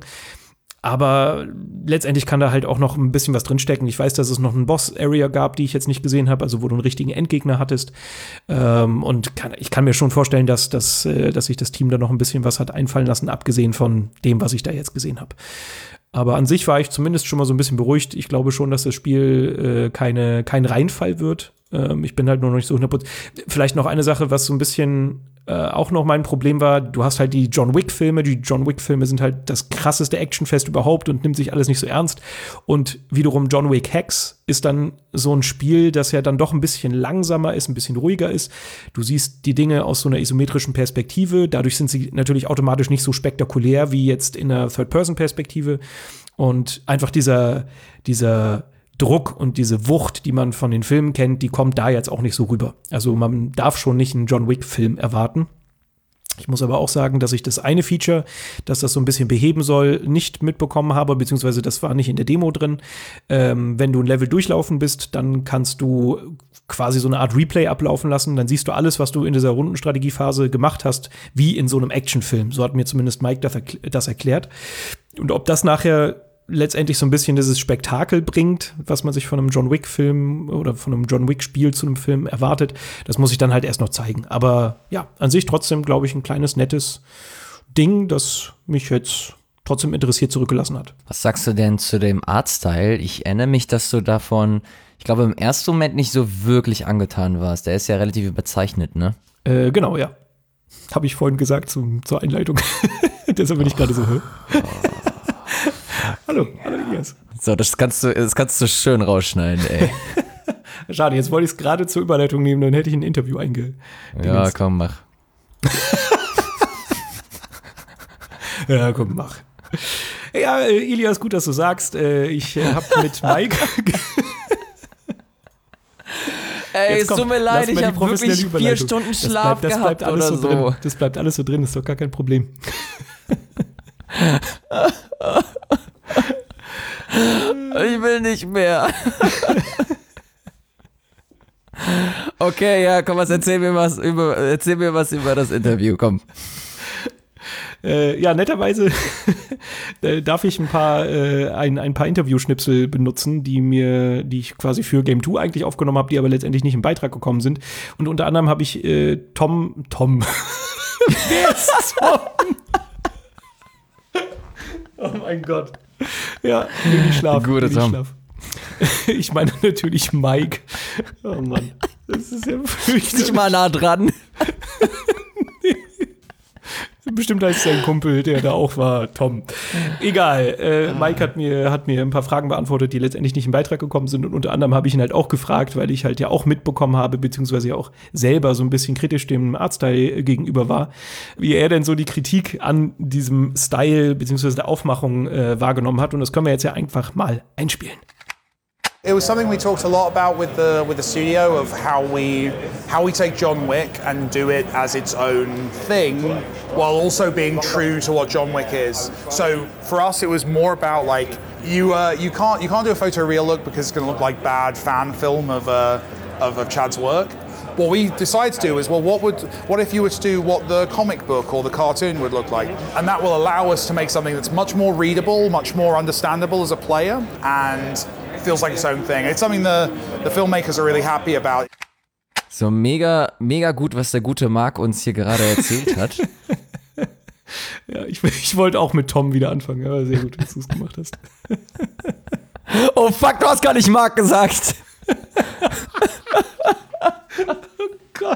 Aber letztendlich kann da halt auch noch ein bisschen was drinstecken. Ich weiß, dass es noch einen Boss-Area gab, die ich jetzt nicht gesehen habe, also wo du einen richtigen Endgegner hattest. Ähm, und kann, ich kann mir schon vorstellen, dass, dass, äh, dass sich das Team da noch ein bisschen was hat einfallen lassen, abgesehen von dem, was ich da jetzt gesehen habe. Aber an sich war ich zumindest schon mal so ein bisschen beruhigt. Ich glaube schon, dass das Spiel äh, keine, kein Reinfall wird. Ähm, ich bin halt nur noch nicht so hundert Prozent. Vielleicht noch eine Sache, was so ein bisschen äh, auch noch mein Problem war. Du hast halt die John Wick-Filme. Die John Wick-Filme sind halt das krasseste Actionfest überhaupt und nimmt sich alles nicht so ernst. Und wiederum John Wick Hex ist dann so ein Spiel, das ja dann doch ein bisschen langsamer ist, ein bisschen ruhiger ist. Du siehst die Dinge aus so einer isometrischen Perspektive. Dadurch sind sie natürlich automatisch nicht so spektakulär wie jetzt in einer Third-Person-Perspektive. Und einfach dieser, dieser Druck und diese Wucht, die man von den Filmen kennt, die kommt da jetzt auch nicht so rüber. Also man darf schon nicht einen John Wick-Film erwarten. Ich muss aber auch sagen, dass ich das eine Feature, das das so ein bisschen beheben soll, nicht mitbekommen habe, beziehungsweise das war nicht in der Demo drin. Ähm, wenn du ein Level durchlaufen bist, dann kannst du quasi so eine Art Replay ablaufen lassen. Dann siehst du alles, was du in dieser Rundenstrategiephase gemacht hast, wie in so einem Actionfilm. So hat mir zumindest Mike das, erkl- das erklärt. Und ob das nachher letztendlich so ein bisschen dieses Spektakel bringt, was man sich von einem John Wick-Film oder von einem John Wick-Spiel zu einem Film erwartet, das muss ich dann halt erst noch zeigen. Aber ja, an sich trotzdem, glaube ich, ein kleines, nettes Ding, das mich jetzt trotzdem interessiert zurückgelassen hat. Was sagst du denn zu dem Artstyle? Ich erinnere mich, dass du davon, ich glaube, im ersten Moment nicht so wirklich angetan warst. Der ist ja relativ überzeichnet, ne? Äh, genau, ja. Habe ich vorhin gesagt zum, zur Einleitung. Deshalb bin ich gerade so, hä? Hallo, hallo Elias. So, das kannst du, das kannst du schön rausschneiden, ey. Schade, jetzt wollte ich es gerade zur Überleitung nehmen, dann hätte ich ein Interview einge... Ja, komm, mach. Ja, komm, mach. Ja, Elias, gut, dass du sagst. Ich habe mit Mike... Ey, es tut mir leid, ich habe wirklich vier Stunden Schlaf das bleibt, das gehabt bleibt oder so. so. Drin. Das bleibt alles so drin, ist doch gar kein Problem. Ich will nicht mehr. Okay, ja, komm, was erzähl mir was über, erzähl mir was über das Interview, komm. Äh, ja, netterweise darf ich ein paar, äh, ein, ein paar Interviewschnipsel benutzen, die mir, die ich quasi für Game zwei eigentlich aufgenommen habe, die aber letztendlich nicht im Beitrag gekommen sind. Und unter anderem habe ich äh, Tom, Tom. Wer ist Tom? Oh mein Gott. Ja, wenig Schlaf. Gute wenig Tom. Schlaf. Ich meine natürlich Mike. Oh Mann, das ist ja fürchterlich. Nicht mal nah dran. Bestimmt heißt sein Kumpel, der da auch war, Tom. Egal, äh, Mike hat mir, hat mir ein paar Fragen beantwortet, die letztendlich nicht im Beitrag gekommen sind. Und unter anderem habe ich ihn halt auch gefragt, weil ich halt ja auch mitbekommen habe, beziehungsweise ja auch selber so ein bisschen kritisch dem Artstyle gegenüber war, wie er denn so die Kritik an diesem Style, beziehungsweise der Aufmachung äh, wahrgenommen hat. Und das können wir jetzt ja einfach mal einspielen. It was something we talked a lot about with the with the studio of how we how we take John Wick and do it as its own thing while also being true to what John Wick is. So for us it was more about like you uh, you can't you can't do a photoreal look because it's going to look like bad fan film of uh, of, of Chad's work. What we decided to do is, well, what would what if you were to do what the comic book or the cartoon would look like? And that will allow us to make something that's much more readable, much more understandable as a player, and feels like its own thing. It's something the, the filmmakers are really happy about. So mega, mega gut, was der gute Marc uns hier gerade erzählt hat. Ja, ich, ich wollte auch mit Tom wieder anfangen, aber sehr gut, dass du es gemacht hast. Oh fuck, du hast gar nicht Marc gesagt. Oh Gott.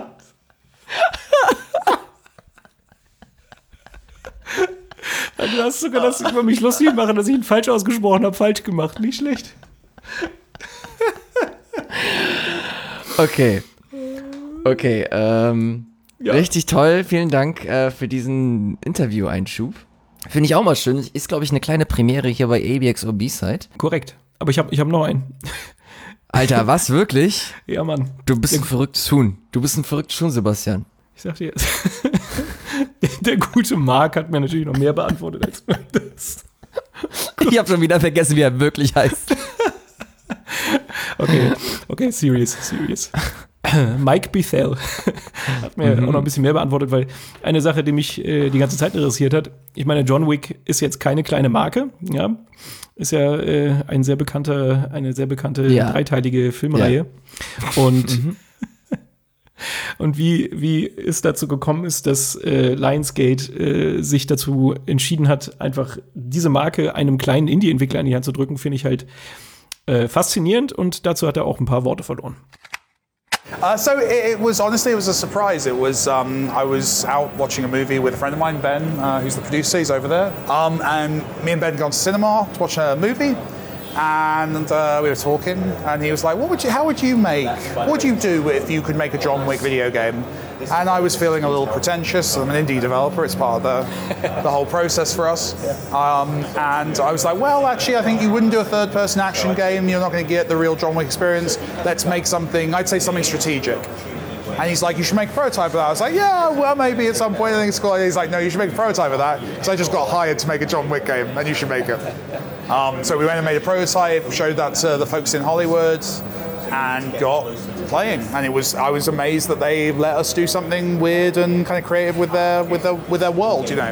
Du hast sogar das über mich lustig machen, dass ich ihn falsch ausgesprochen habe, falsch gemacht. Nicht schlecht. Okay. Okay, ähm, ja. Richtig toll. Vielen Dank äh, für diesen Interview-Einschub. Finde ich auch mal schön. Ist, glaube ich, eine kleine Premiere hier bei A B X O B-Side. Korrekt. Aber ich habe ich hab noch einen. Alter, was, wirklich? Ja, Mann. Du bist ein verrücktes Huhn. Du bist ein verrücktes Huhn, Sebastian. Ich sag dir jetzt. Der gute Marc hat mir natürlich noch mehr beantwortet als das. Ich habe schon wieder vergessen, wie er wirklich heißt. Okay, okay, serious, serious. Mike Bethel hat mir mhm. auch noch ein bisschen mehr beantwortet, weil eine Sache, die mich äh, die ganze Zeit interessiert hat, ich meine, John Wick ist jetzt keine kleine Marke, ja, ist ja äh, ein sehr bekannter, eine sehr bekannte ja. dreiteilige Filmreihe. Ja. Und mhm. Und wie, wie es dazu gekommen ist, dass äh, Lionsgate äh, sich dazu entschieden hat, einfach diese Marke einem kleinen Indie-Entwickler in die Hand zu drücken, finde ich halt äh, faszinierend, und dazu hat er auch ein paar Worte verloren. Uh, so it, it was honestly it was a surprise. It was um, I was out watching a movie with a friend of mine, Ben, uh, who's the producer. He's over there, um, and me and Ben had gone to cinema to watch a movie. And uh, we were talking, and he was like, "What would you? How would you make? What would you do if you could make a John Wick video game?" And I was feeling a little pretentious. I'm an indie developer; it's part of the the whole process for us. Um, and I was like, "Well, actually, I think you wouldn't do a third-person action game. You're not going to get the real John Wick experience. Let's make something. I'd say something strategic." And he's like, "You should make a prototype of that." I was like, "Yeah, well, maybe at some point. I think it's cool." And he's like, "No, you should make a prototype of that because I just got hired to make a John Wick game, and you should make it." Um, so we went and made a prototype, showed that to the folks in Hollywood, and got playing. And it was I was amazed that they let us do something weird and kind of creative with their with their with their world, you know.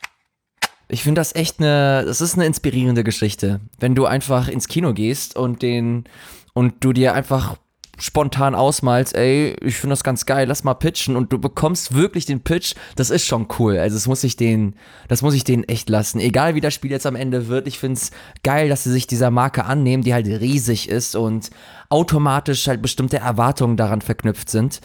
Ich finde das echt eine, das ist eine inspirierende Geschichte, wenn du einfach ins Kino gehst und den und du dir einfach spontan ausmalst, ey, ich finde das ganz geil, lass mal pitchen, und du bekommst wirklich den Pitch, das ist schon cool. Also das muss ich denen, das muss ich denen echt lassen. Egal wie das Spiel jetzt am Ende wird, ich finde es geil, dass sie sich dieser Marke annehmen, die halt riesig ist und automatisch halt bestimmte Erwartungen daran verknüpft sind.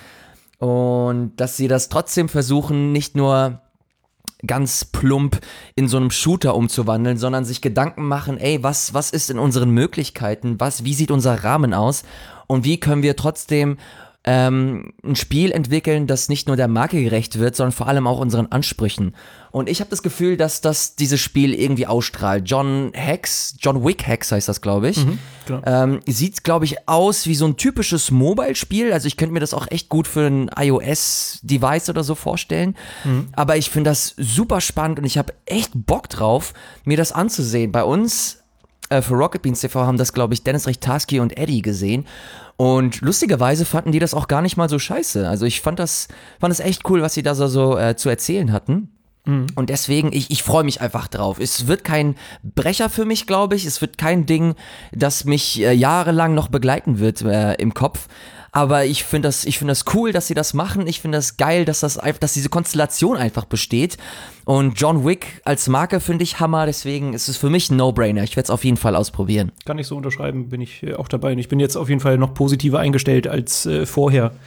Und dass sie das trotzdem versuchen, nicht nur ganz plump in so einem Shooter umzuwandeln, sondern sich Gedanken machen, ey, was, was ist in unseren Möglichkeiten, was, wie sieht unser Rahmen aus und wie können wir trotzdem ähm, ein Spiel entwickeln, das nicht nur der Marke gerecht wird, sondern vor allem auch unseren Ansprüchen. Und ich habe das Gefühl, dass das dieses Spiel irgendwie ausstrahlt. John Hex, John Wick Hex heißt das, glaube ich. Mhm, genau. ähm, sieht, glaube ich, aus wie so ein typisches Mobile-Spiel. Also ich könnte mir das auch echt gut für ein iOS-Device oder so vorstellen. Mhm. Aber ich finde das super spannend und ich habe echt Bock drauf, mir das anzusehen. Bei uns äh, für Rocket Beans T V haben das, glaube ich, Dennis Richtarski und Eddie gesehen. Und lustigerweise fanden die das auch gar nicht mal so scheiße. Also ich fand das, fand das echt cool, was sie da so, so äh, zu erzählen hatten. Mhm. Und deswegen, ich, ich freue mich einfach drauf. Es wird kein Brecher für mich, glaube ich. Es wird kein Ding, das mich äh, jahrelang noch begleiten wird äh, im Kopf. Aber ich finde das, ich finde das cool, dass sie das machen. Ich finde das geil, dass das einfach, dass diese Konstellation einfach besteht. Und John Wick als Marke finde ich Hammer. Deswegen ist es für mich ein No-Brainer. Ich werde es auf jeden Fall ausprobieren. Kann ich so unterschreiben, bin ich auch dabei. Und ich bin jetzt auf jeden Fall noch positiver eingestellt als äh, vorher.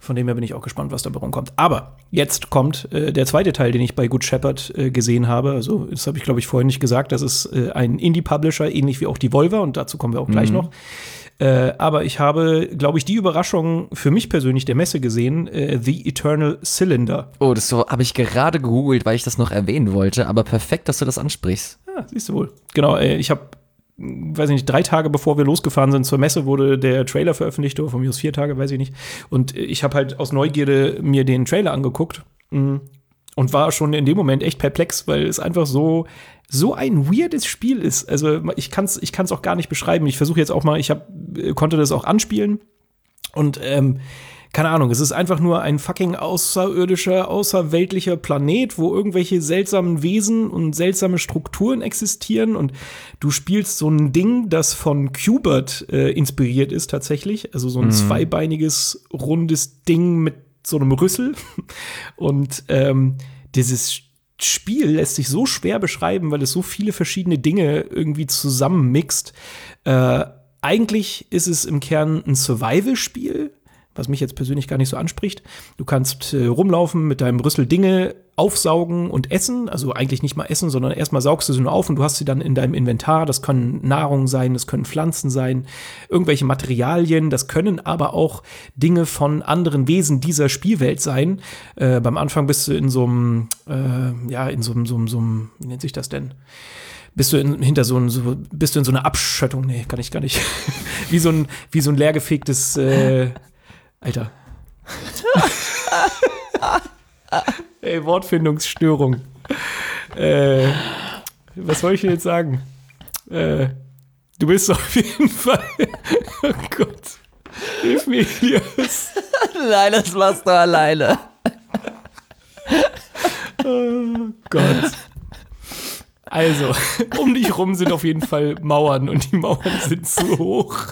Von dem her bin ich auch gespannt, was dabei rumkommt. Aber jetzt kommt äh, der zweite Teil, den ich bei Good Shepherd äh, gesehen habe. Also das habe ich, glaube ich, vorhin nicht gesagt. Das ist äh, ein Indie-Publisher, ähnlich wie auch Devolver. Und dazu kommen wir auch gleich mhm. noch. Äh, aber ich habe, glaube ich, die Überraschung für mich persönlich der Messe gesehen, äh, The Eternal Cylinder. Oh, das so, habe ich gerade gegoogelt, weil ich das noch erwähnen wollte. Aber perfekt, dass du das ansprichst. Ja, siehst du wohl. Genau, äh, ich habe, weiß ich nicht, drei Tage bevor wir losgefahren sind zur Messe, wurde der Trailer veröffentlicht, oder von mir aus vier Tage, weiß ich nicht. Und ich habe halt aus Neugierde mir den Trailer angeguckt. Mhm. Und war schon in dem Moment echt perplex, weil es einfach so so ein weirdes Spiel ist. Also ich kann es ich kann's auch gar nicht beschreiben. Ich versuche jetzt auch mal, ich hab, konnte das auch anspielen. Und ähm, keine Ahnung, es ist einfach nur ein fucking außerirdischer, außerweltlicher Planet, wo irgendwelche seltsamen Wesen und seltsame Strukturen existieren. Und du spielst so ein Ding, das von Q*bert äh, inspiriert ist tatsächlich. Also so ein mhm. zweibeiniges, rundes Ding mit so einem Rüssel. Und ähm, dieses Spiel lässt sich so schwer beschreiben, weil es so viele verschiedene Dinge irgendwie zusammenmixt. Äh, eigentlich ist es im Kern ein Survival-Spiel, was mich jetzt persönlich gar nicht so anspricht. Du kannst äh, rumlaufen, mit deinem Rüssel Dinge aufsaugen und essen. Also eigentlich nicht mal essen, sondern erstmal saugst du sie nur auf und du hast sie dann in deinem Inventar. Das können Nahrung sein, das können Pflanzen sein, irgendwelche Materialien. Das können aber auch Dinge von anderen Wesen dieser Spielwelt sein. Äh, beim Anfang bist du in so einem, äh, ja, in so einem, so einem, so einem, wie nennt sich das denn? Bist du in, hinter so, ein, so bist du in so einer Abschöttung? Nee, kann ich gar nicht. wie so ein, wie so ein leergefegtes, äh, Alter. Ey, Wortfindungsstörung. Äh, was soll ich dir jetzt sagen? Äh, du bist auf jeden Fall. Oh Gott. Hilf mir, Elias. Nein, das machst du alleine. Oh Gott. Also, um dich rum sind auf jeden Fall Mauern und die Mauern sind zu hoch.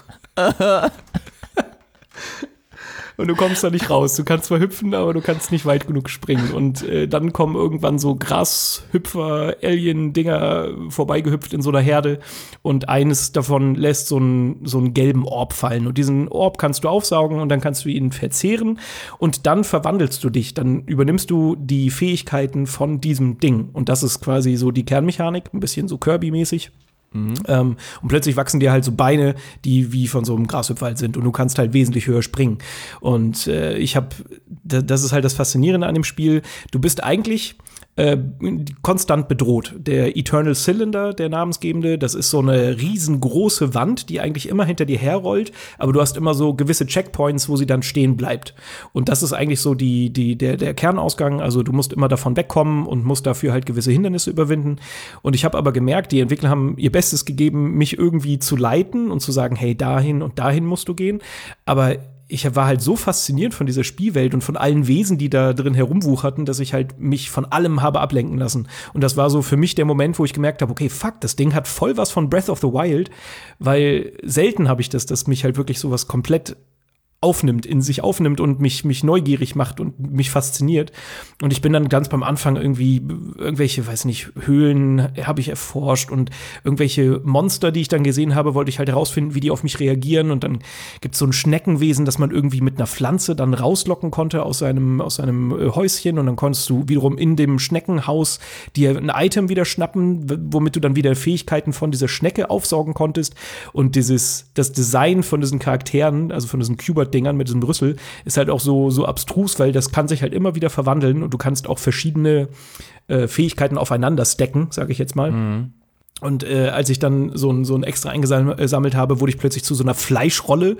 Und du kommst da nicht raus. Du kannst zwar hüpfen, aber du kannst nicht weit genug springen. Und äh, dann kommen irgendwann so Grashüpfer, Alien-Dinger vorbeigehüpft in so einer Herde. Und eines davon lässt so einen, so einen gelben Orb fallen. Und diesen Orb kannst du aufsaugen und dann kannst du ihn verzehren. Und dann verwandelst du dich. Dann übernimmst du die Fähigkeiten von diesem Ding. Und das ist quasi so die Kernmechanik. Ein bisschen so Kirby-mäßig. Mhm. Ähm, und plötzlich wachsen dir halt so Beine, die wie von so einem Grashüpfer halt sind und du kannst halt wesentlich höher springen. Und äh, ich habe, das ist halt das Faszinierende an dem Spiel, du bist eigentlich äh, konstant bedroht. Der Eternal Cylinder, der namensgebende, das ist so eine riesengroße Wand, die eigentlich immer hinter dir herrollt, aber du hast immer so gewisse Checkpoints, wo sie dann stehen bleibt. Und das ist eigentlich so die, die, der, der Kernausgang, also du musst immer davon wegkommen und musst dafür halt gewisse Hindernisse überwinden. Und ich habe aber gemerkt, die Entwickler haben ihr Bestes gegeben, mich irgendwie zu leiten und zu sagen, hey, dahin und dahin musst du gehen. Aber ich war halt so fasziniert von dieser Spielwelt und von allen Wesen, die da drin herumwucherten, dass ich halt mich von allem habe ablenken lassen. Und das war so für mich der Moment, wo ich gemerkt habe, okay, fuck, das Ding hat voll was von Breath of the Wild, weil selten habe ich das, dass mich halt wirklich sowas komplett aufnimmt, in sich aufnimmt und mich, mich neugierig macht und mich fasziniert. Und ich bin dann ganz beim Anfang irgendwie irgendwelche, weiß nicht, Höhlen habe ich erforscht und irgendwelche Monster, die ich dann gesehen habe, wollte ich halt herausfinden, wie die auf mich reagieren. Und dann gibt es so ein Schneckenwesen, das man irgendwie mit einer Pflanze dann rauslocken konnte aus seinem, aus seinem Häuschen. Und dann konntest du wiederum in dem Schneckenhaus dir ein Item wieder schnappen, womit du dann wieder Fähigkeiten von dieser Schnecke aufsaugen konntest. Und dieses, das Design von diesen Charakteren, also von diesen Q*bert Dingern mit diesem Rüssel, ist halt auch so, so abstrus, weil das kann sich halt immer wieder verwandeln und du kannst auch verschiedene äh, Fähigkeiten aufeinander stacken, sage ich jetzt mal. Mhm. Und äh, als ich dann so ein, so ein extra eingesammelt habe, wurde ich plötzlich zu so einer Fleischrolle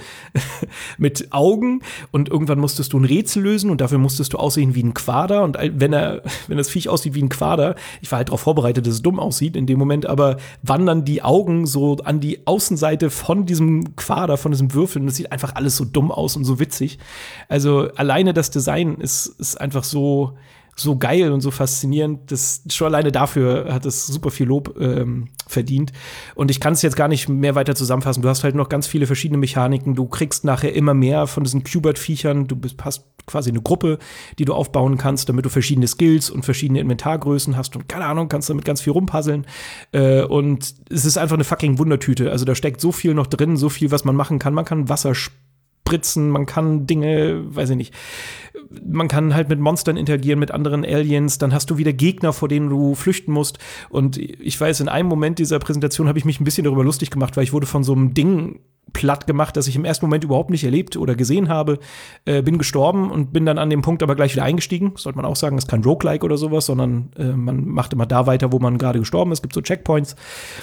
mit Augen und irgendwann musstest du ein Rätsel lösen und dafür musstest du aussehen wie ein Quader und wenn er, wenn das Viech aussieht wie ein Quader, ich war halt darauf vorbereitet, dass es dumm aussieht in dem Moment, aber wandern die Augen so an die Außenseite von diesem Quader, von diesem Würfel und es sieht einfach alles so dumm aus und so witzig. Also alleine das Design ist, ist einfach so so geil und so faszinierend, das schon alleine dafür hat es super viel Lob ähm, verdient. Und ich kann es jetzt gar nicht mehr weiter zusammenfassen. Du hast halt noch ganz viele verschiedene Mechaniken. Du kriegst nachher immer mehr von diesen Q*bert-Viechern. Du bist, hast quasi eine Gruppe, die du aufbauen kannst, damit du verschiedene Skills und verschiedene Inventargrößen hast und keine Ahnung, kannst damit ganz viel rumpuzzeln. Äh, und es ist einfach eine fucking Wundertüte. Also da steckt so viel noch drin, so viel, was man machen kann. Man kann Wasser spritzen, man kann Dinge, weiß ich nicht, man kann halt mit Monstern interagieren, mit anderen Aliens, dann hast du wieder Gegner, vor denen du flüchten musst. Und ich weiß, in einem Moment dieser Präsentation habe ich mich ein bisschen darüber lustig gemacht, weil ich wurde von so einem Ding platt gemacht, das ich im ersten Moment überhaupt nicht erlebt oder gesehen habe, äh, bin gestorben und bin dann an dem Punkt aber gleich wieder eingestiegen. Sollte man auch sagen, das ist kein Roguelike oder sowas, sondern äh, man macht immer da weiter, wo man gerade gestorben ist. Es gibt so Checkpoints.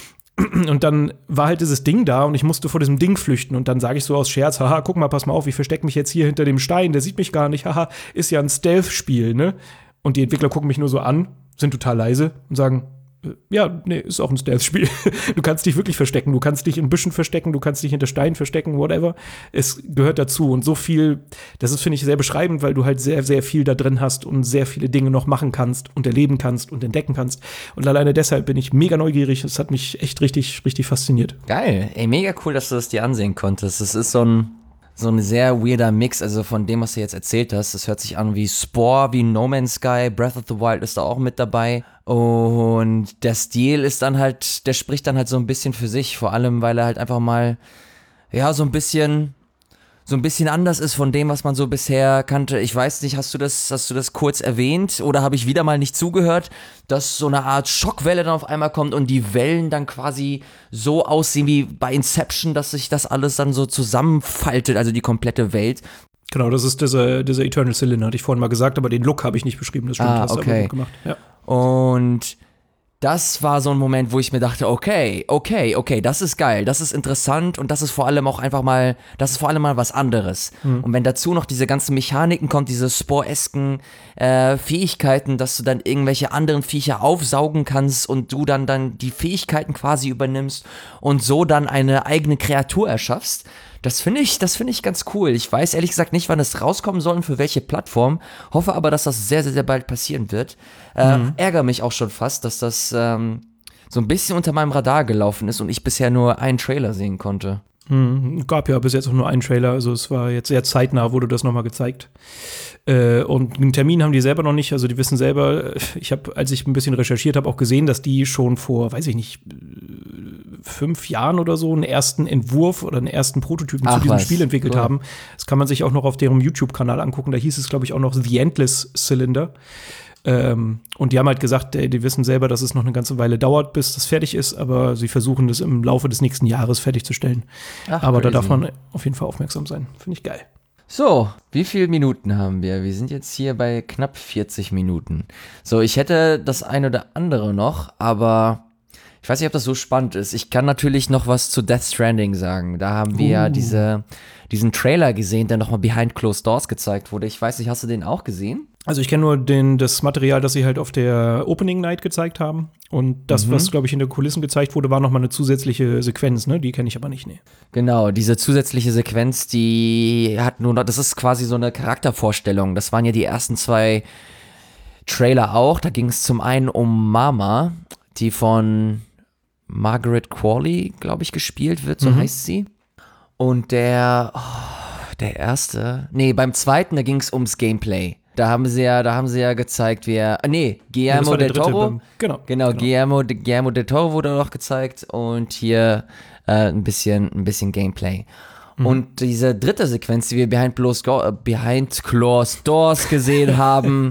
Und dann war halt dieses Ding da und ich musste vor diesem Ding flüchten. Und dann sage ich so aus Scherz, haha, guck mal, pass mal auf, ich verstecke mich jetzt hier hinter dem Stein, der sieht mich gar nicht, haha, ist ja ein Stealth-Spiel, ne? Und die Entwickler gucken mich nur so an, sind total leise und sagen, ja, nee, ist auch ein Stealth-Spiel. Du kannst dich wirklich verstecken, du kannst dich in Büschen verstecken, du kannst dich hinter Steinen verstecken, whatever. Es gehört dazu und so viel, das ist, finde ich, sehr beschreibend, weil du halt sehr, sehr viel da drin hast und sehr viele Dinge noch machen kannst und erleben kannst und entdecken kannst. Und alleine deshalb bin ich mega neugierig. Es hat mich echt richtig, richtig fasziniert. Geil. Ey, mega cool, dass du das dir ansehen konntest. Es ist so ein so ein sehr weirder Mix, also von dem, was du jetzt erzählt hast. Das hört sich an wie Spore, wie No Man's Sky, Breath of the Wild ist da auch mit dabei. Und der Stil ist dann halt, der spricht dann halt so ein bisschen für sich, vor allem, weil er halt einfach mal, ja, so ein bisschen, so ein bisschen anders ist von dem, was man so bisher kannte. Ich weiß nicht, hast du das, hast du das kurz erwähnt oder habe ich wieder mal nicht zugehört, dass so eine Art Schockwelle dann auf einmal kommt und die Wellen dann quasi so aussehen wie bei Inception, dass sich das alles dann so zusammenfaltet, also die komplette Welt. Genau, das ist dieser, dieser Eternal Cylinder, hatte ich vorhin mal gesagt, aber den Look habe ich nicht beschrieben, das stimmt, Ah, hast du okay. aber gut gemacht. Ja. Und das war so ein Moment, wo ich mir dachte, okay, okay, okay, das ist geil, das ist interessant und das ist vor allem auch einfach mal, das ist vor allem mal was anderes. Mhm. Und wenn dazu noch diese ganzen Mechaniken kommt, diese Spore-esken äh, Fähigkeiten, dass du dann irgendwelche anderen Viecher aufsaugen kannst und du dann, dann die Fähigkeiten quasi übernimmst und so dann eine eigene Kreatur erschaffst, das finde ich, das finde ich ganz cool. Ich weiß ehrlich gesagt nicht, wann es rauskommen soll und für welche Plattform. Hoffe aber, dass das sehr, sehr, sehr bald passieren wird. Äh, mhm. Ärgere mich auch schon fast, dass das ähm, so ein bisschen unter meinem Radar gelaufen ist und ich bisher nur einen Trailer sehen konnte. Mhm. Gab ja bis jetzt auch nur einen Trailer, also es war jetzt sehr zeitnah, wurde das nochmal gezeigt. Äh, und einen Termin haben die selber noch nicht, also die wissen selber, ich habe, als ich ein bisschen recherchiert habe, auch gesehen, dass die schon vor, weiß ich nicht, fünf Jahren oder so einen ersten Entwurf oder einen ersten Prototypen Ach, zu diesem was. Spiel entwickelt Cool. haben. Das kann man sich auch noch auf deren YouTube-Kanal angucken, da hieß es, glaube ich, auch noch The Endless Cylinder. Ähm, und die haben halt gesagt, ey, die wissen selber, dass es noch eine ganze Weile dauert, bis das fertig ist, aber sie versuchen das im Laufe des nächsten Jahres fertigzustellen. Ach, aber da crazy. darf man auf jeden Fall aufmerksam sein. Finde ich geil. So, wie viele Minuten haben wir? Wir sind jetzt hier bei knapp vierzig Minuten. So, ich hätte das ein oder andere noch, aber ich weiß nicht, ob das so spannend ist. Ich kann natürlich noch was zu Death Stranding sagen. Da haben wir Uh. ja diese, diesen Trailer gesehen, der nochmal Behind Closed Doors gezeigt wurde. Ich weiß nicht, hast du den auch gesehen? Also ich kenne nur den, das Material, das sie halt auf der Opening Night gezeigt haben. Und das, Mhm. was, glaube ich, in der Kulissen gezeigt wurde, war noch mal eine zusätzliche Sequenz, ne? Die kenne ich aber nicht, ne. Genau, diese zusätzliche Sequenz, die hat nur noch, das ist quasi so eine Charaktervorstellung. Das waren ja die ersten zwei Trailer auch. Da ging es zum einen um Mama, die von Margaret Qualley, glaube ich, gespielt wird, so Mhm. heißt sie. Und der, oh, der erste, nee, beim zweiten, da ging es ums Gameplay. Da haben sie ja, da haben sie ja gezeigt, wie er, ah, nee, Ja, das Guillermo war der del dritte Toro. beim- genau, Genau, genau. Guillermo, Guillermo del Toro wurde noch gezeigt und hier äh, ein bisschen, ein bisschen Gameplay. Mhm. Und diese dritte Sequenz, die wir Behind Closed, Go- Behind Closed Doors gesehen haben,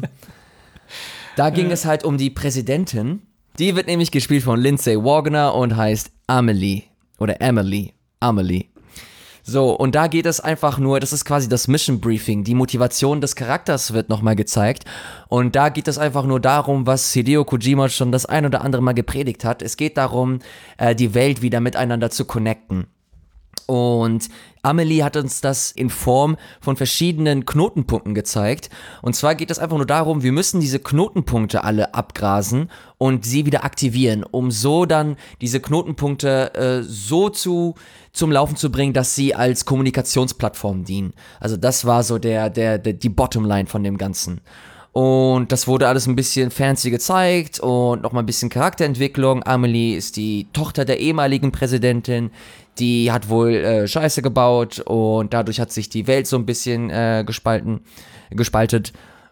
da ging es halt um die Präsidentin. Die wird nämlich gespielt von Lindsay Wagner und heißt Amelie. Oder Emily. Amelie. So, und da geht es einfach nur, das ist quasi das Mission Briefing, die Motivation des Charakters wird nochmal gezeigt und da geht es einfach nur darum, was Hideo Kojima schon das ein oder andere Mal gepredigt hat. Es geht darum, äh, die Welt wieder miteinander zu connecten. Und Amelie hat uns das in Form von verschiedenen Knotenpunkten gezeigt. Und zwar geht es einfach nur darum, wir müssen diese Knotenpunkte alle abgrasen und sie wieder aktivieren, um so dann diese Knotenpunkte äh, so zu zum Laufen zu bringen, dass sie als Kommunikationsplattform dienen. Also das war so der, der, der die Bottomline von dem Ganzen. Und das wurde alles ein bisschen fancy gezeigt und nochmal ein bisschen Charakterentwicklung. Amelie ist die Tochter der ehemaligen Präsidentin, die hat wohl äh, Scheiße gebaut und dadurch hat sich die Welt so ein bisschen äh, gespalten, gespaltet.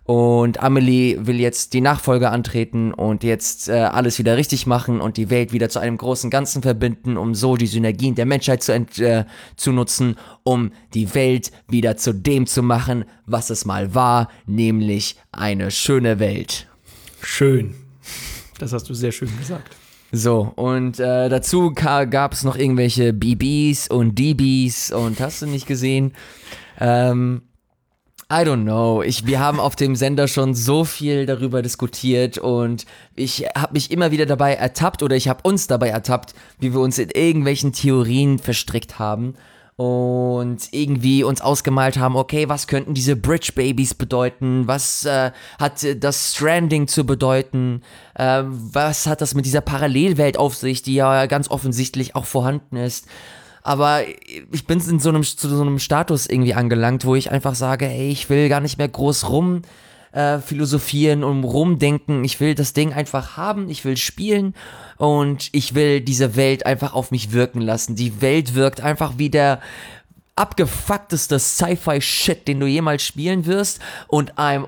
Und Amelie will jetzt die Nachfolge antreten und jetzt äh, alles wieder richtig machen und die Welt wieder zu einem großen Ganzen verbinden, um so die Synergien der Menschheit zu, ent- äh, zu nutzen, um die Welt wieder zu dem zu machen, was es mal war, nämlich eine schöne Welt. Schön. Das hast du sehr schön gesagt. So, und äh, dazu ka- gab es noch irgendwelche B Bs und D Bs und hast du nicht gesehen? Ähm, I don't know. Ich, wir haben auf dem Sender schon so viel darüber diskutiert und ich habe mich immer wieder dabei ertappt oder ich habe uns dabei ertappt, wie wir uns in irgendwelchen Theorien verstrickt haben und irgendwie uns ausgemalt haben, okay, was könnten diese Bridge Babies bedeuten? Was äh, hat das Stranding zu bedeuten? Äh, was hat das mit dieser Parallelwelt auf sich, die ja ganz offensichtlich auch vorhanden ist? Aber ich bin in so einem, zu so einem Status irgendwie angelangt, wo ich einfach sage, ey, ich will gar nicht mehr groß rum äh, philosophieren und rumdenken. Ich will das Ding einfach haben, ich will spielen und ich will diese Welt einfach auf mich wirken lassen. Die Welt wirkt einfach wie der abgefuckteste Sci-Fi-Shit, den du jemals spielen wirst und I'm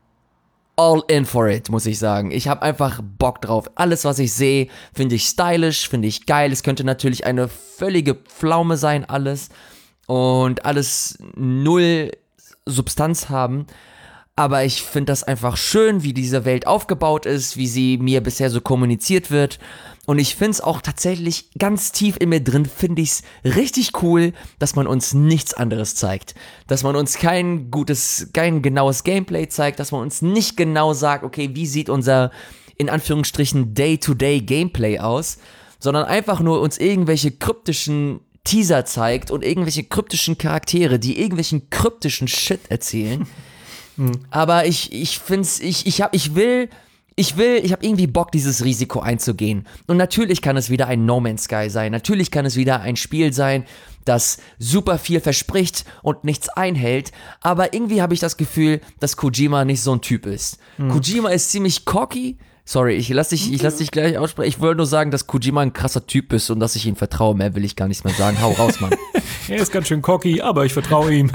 all in for it, muss ich sagen. Ich habe einfach Bock drauf. Alles, was ich sehe, finde ich stylisch, finde ich geil. Es könnte natürlich eine völlige Pflaume sein, alles. Und alles null Substanz haben. Aber ich finde das einfach schön, wie diese Welt aufgebaut ist, wie sie mir bisher so kommuniziert wird. Und ich finde es auch tatsächlich ganz tief in mir drin, finde ich es richtig cool, dass man uns nichts anderes zeigt. Dass man uns kein gutes, kein genaues Gameplay zeigt, dass man uns nicht genau sagt, okay, wie sieht unser, in Anführungsstrichen, Day-to-Day-Gameplay aus, sondern einfach nur uns irgendwelche kryptischen Teaser zeigt und irgendwelche kryptischen Charaktere, die irgendwelchen kryptischen Shit erzählen. hm. Aber ich, ich find's, ich, ich hab, ich will... Ich will, ich habe irgendwie Bock, dieses Risiko einzugehen. Und natürlich kann es wieder ein No Man's Sky sein. Natürlich kann es wieder ein Spiel sein, das super viel verspricht und nichts einhält. Aber irgendwie habe ich das Gefühl, dass Kojima nicht so ein Typ ist. Hm. Kojima ist ziemlich cocky. Sorry, ich lass dich, ich lass dich gleich aussprechen. Ich wollte nur sagen, dass Kojima ein krasser Typ ist und dass ich ihm vertraue. Mehr will ich gar nicht mehr sagen. Hau raus, Mann. Er ist ganz schön cocky, aber ich vertraue ihm.